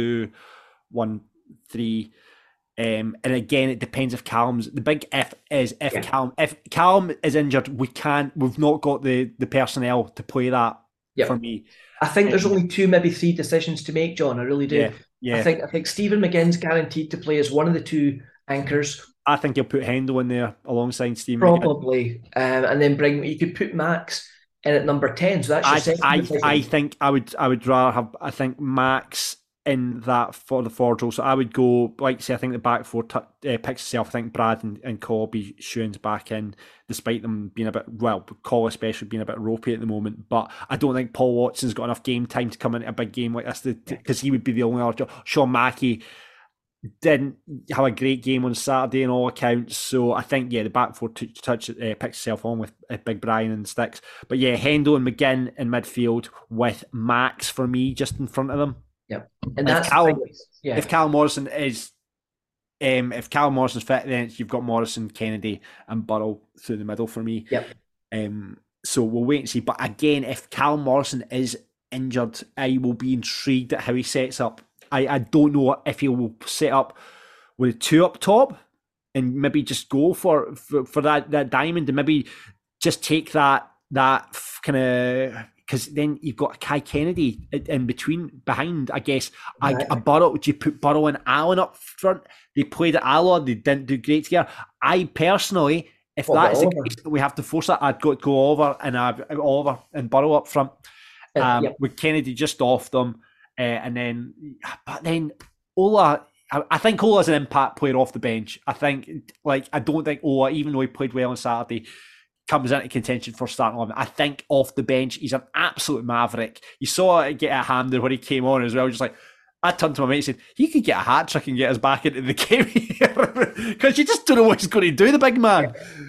Speaker 5: 4-2-1-3. And again, it depends if Callum's... The big if is if Callum is injured, we've not got the personnel to play that for me.
Speaker 6: I think there's only 2, maybe 3 decisions to make, John. I really do.
Speaker 5: Yeah.
Speaker 6: I think Stephen McGinn's guaranteed to play as one of the 2 anchors.
Speaker 5: I think he'll put Hendo in there alongside Stephen
Speaker 6: Probably. And then you could put Max in at number 10. So that's your second decision.
Speaker 5: I think I would rather have, I think, Max in that for the forward role. So I would go, like say, I think the back 4 picks itself. I think Brad and Colby Schuen's back in, despite them being a bit, well, Cole especially being a bit ropey at the moment. But I don't think Paul Watson's got enough game time to come into a big game like this because he would be the only other. Sean Mackey didn't have a great game on Saturday in all accounts. So I think, the back 4 picks itself on with Big Brian and Sticks. But Hendo and McGinn in midfield with Max for me just in front of them.
Speaker 6: Yep. And that's
Speaker 5: if Cal Morrison is if Cal Morrison's fit, then you've got Morrison, Kennedy and Burrell through the middle for me.
Speaker 6: Yep.
Speaker 5: So we'll wait and see. But again, if Cal Morrison is injured, I will be intrigued at how he sets up. I don't know if he will set up with 2 up top and maybe just go for that diamond and maybe just take that kind of, because then you've got Kai Kennedy in behind, I guess. A Burrow, would you put Burrow and Allen up front? They played at Alloa, they didn't do great together. I personally, if that is the case, we have to force that, I'd go Oliver and Burrow up front with Kennedy just off them. But then Ola, I think Ola's an impact player off the bench. I don't think Ola, even though he played well on Saturday, comes into contention for starting 11. I think off the bench, he's an absolute maverick. You saw it get a hand there when he came on as well. Just like, I turned to my mate and said, he could get a hat trick and get us back into the game here. Because you just don't know what he's going to do, the big man.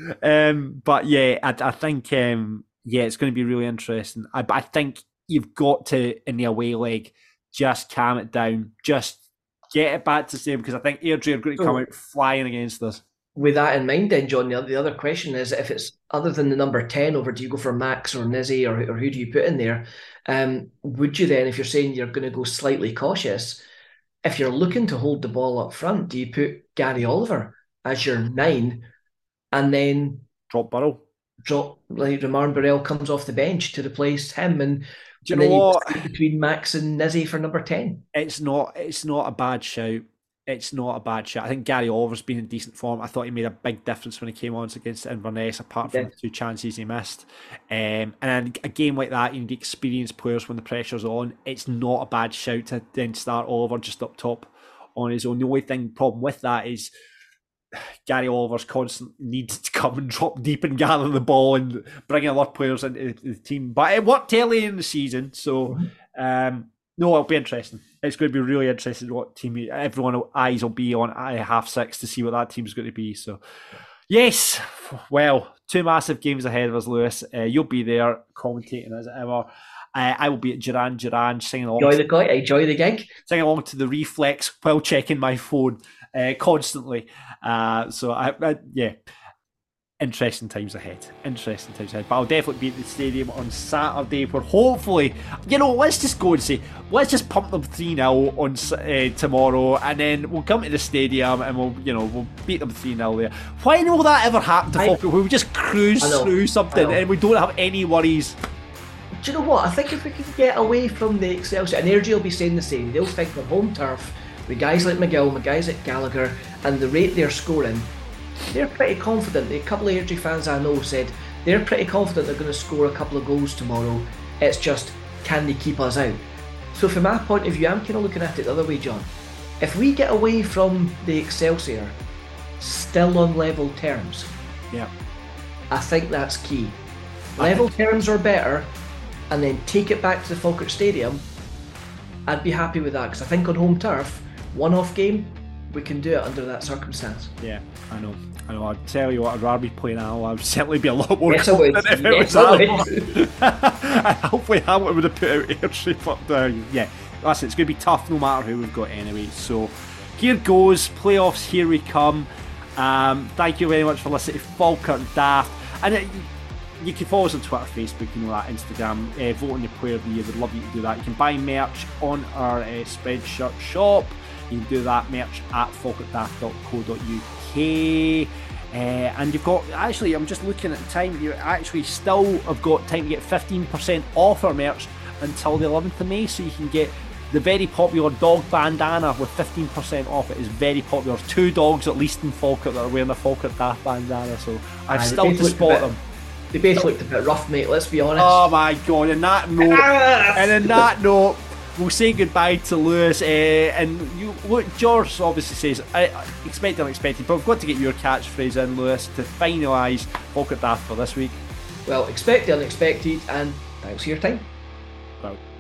Speaker 5: I think, it's going to be really interesting. But I think you've got to, in the away leg, just calm it down. Just get it back to the same, because I think Airdrie are going to come out flying against us.
Speaker 6: With that in mind then, John, the other question is, if it's other than the number 10 over, do you go for Max or Nizzy or who do you put in there? Would you then, if you're saying you're going to go slightly cautious, if you're looking to hold the ball up front, do you put Gary Oliver as your 9 and then
Speaker 5: drop Burrell?
Speaker 6: Like Romain Burrell comes off the bench to replace him, and
Speaker 5: do you know what?
Speaker 6: Between Max and Nizzy for number 10. It's not
Speaker 5: a bad shout. It's not a bad shot. I think Gary Oliver's been in decent form. I thought he made a big difference when he came on against Inverness, apart from the 2 chances he missed. And a game like that, you need experienced players when the pressure's on. It's not a bad shout to then start Oliver just up top on his own. The only problem with that is Gary Oliver's constant need to come and drop deep and gather the ball and bring other players into the team. But it worked early in the season, so... No, it'll be interesting. It's going to be really interesting what team everyone eyes will be on at 6:30 to see what that team's going to be. So, yes, well, 2 massive games ahead of us, Lewis. You'll be there commentating as ever. I will be at Duran singing along.
Speaker 6: Enjoy the gig. Singing
Speaker 5: along to the Reflex while checking my phone constantly. Interesting times ahead. But I'll definitely be at the stadium on Saturday where hopefully, let's just go and say, let's just pump them 3-0 on tomorrow, and then we'll come to the stadium and we'll beat them 3-0 there. When will that ever happen to Falkirk? We'll just cruise through something and we don't have any worries.
Speaker 6: Do you know what? I think if we can get away from the Excelsior, and Airdrie will be saying the same, they'll think they're home turf with guys like McGill, with guys like Gallagher, and the rate they're scoring, they're pretty confident. A couple of Airdrie fans I know said they're pretty confident they're going to score a couple of goals tomorrow. It's just, can they keep us out? So from my point of view, I'm kind of looking at it the other way, John. If we get away from the Excelsior still on level terms,
Speaker 5: yeah,
Speaker 6: I think that's key. Level terms are better, and then take it back to the Falkirk Stadium, I'd be happy with that, because I think on home turf, one-off game, we can do it under that circumstance.
Speaker 5: Yeah, I know. I'd tell you what, I'd rather be playing Alloa. I would certainly be a lot more confident if it was Alloa. Hopefully Hamilton would have put out Airdrie, but yeah, listen, it's going to be tough no matter who we've got anyway. So here goes, playoffs, here we come. Thank you very much for listening to Falkirk Daft. And you can follow us on Twitter, Facebook, you know that, Instagram. Vote on your player of the year, we'd love you to do that. You can buy merch on our Spreadshirt shop. You can do that merch at falkirkdaft.co.uk. And you've got, actually, I'm just looking at the time, you actually still have got time to get 15% off our merch until the 11th of May, so you can get the very popular dog bandana with 15% off. It is very popular. There's 2 dogs at least in Falkirk that are wearing a Falkirk Daft bandana, so I've still to spot them.
Speaker 6: They both looked a bit rough, mate, let's be honest.
Speaker 5: Oh my god, and in that note, we'll say goodbye to Lewis. And you look, George obviously says, expect the unexpected, but we've got to get your catchphrase in, Lewis, to finalise Falkirk Daft for this week.
Speaker 6: Well, expect the unexpected, and thanks for your time.
Speaker 5: Well.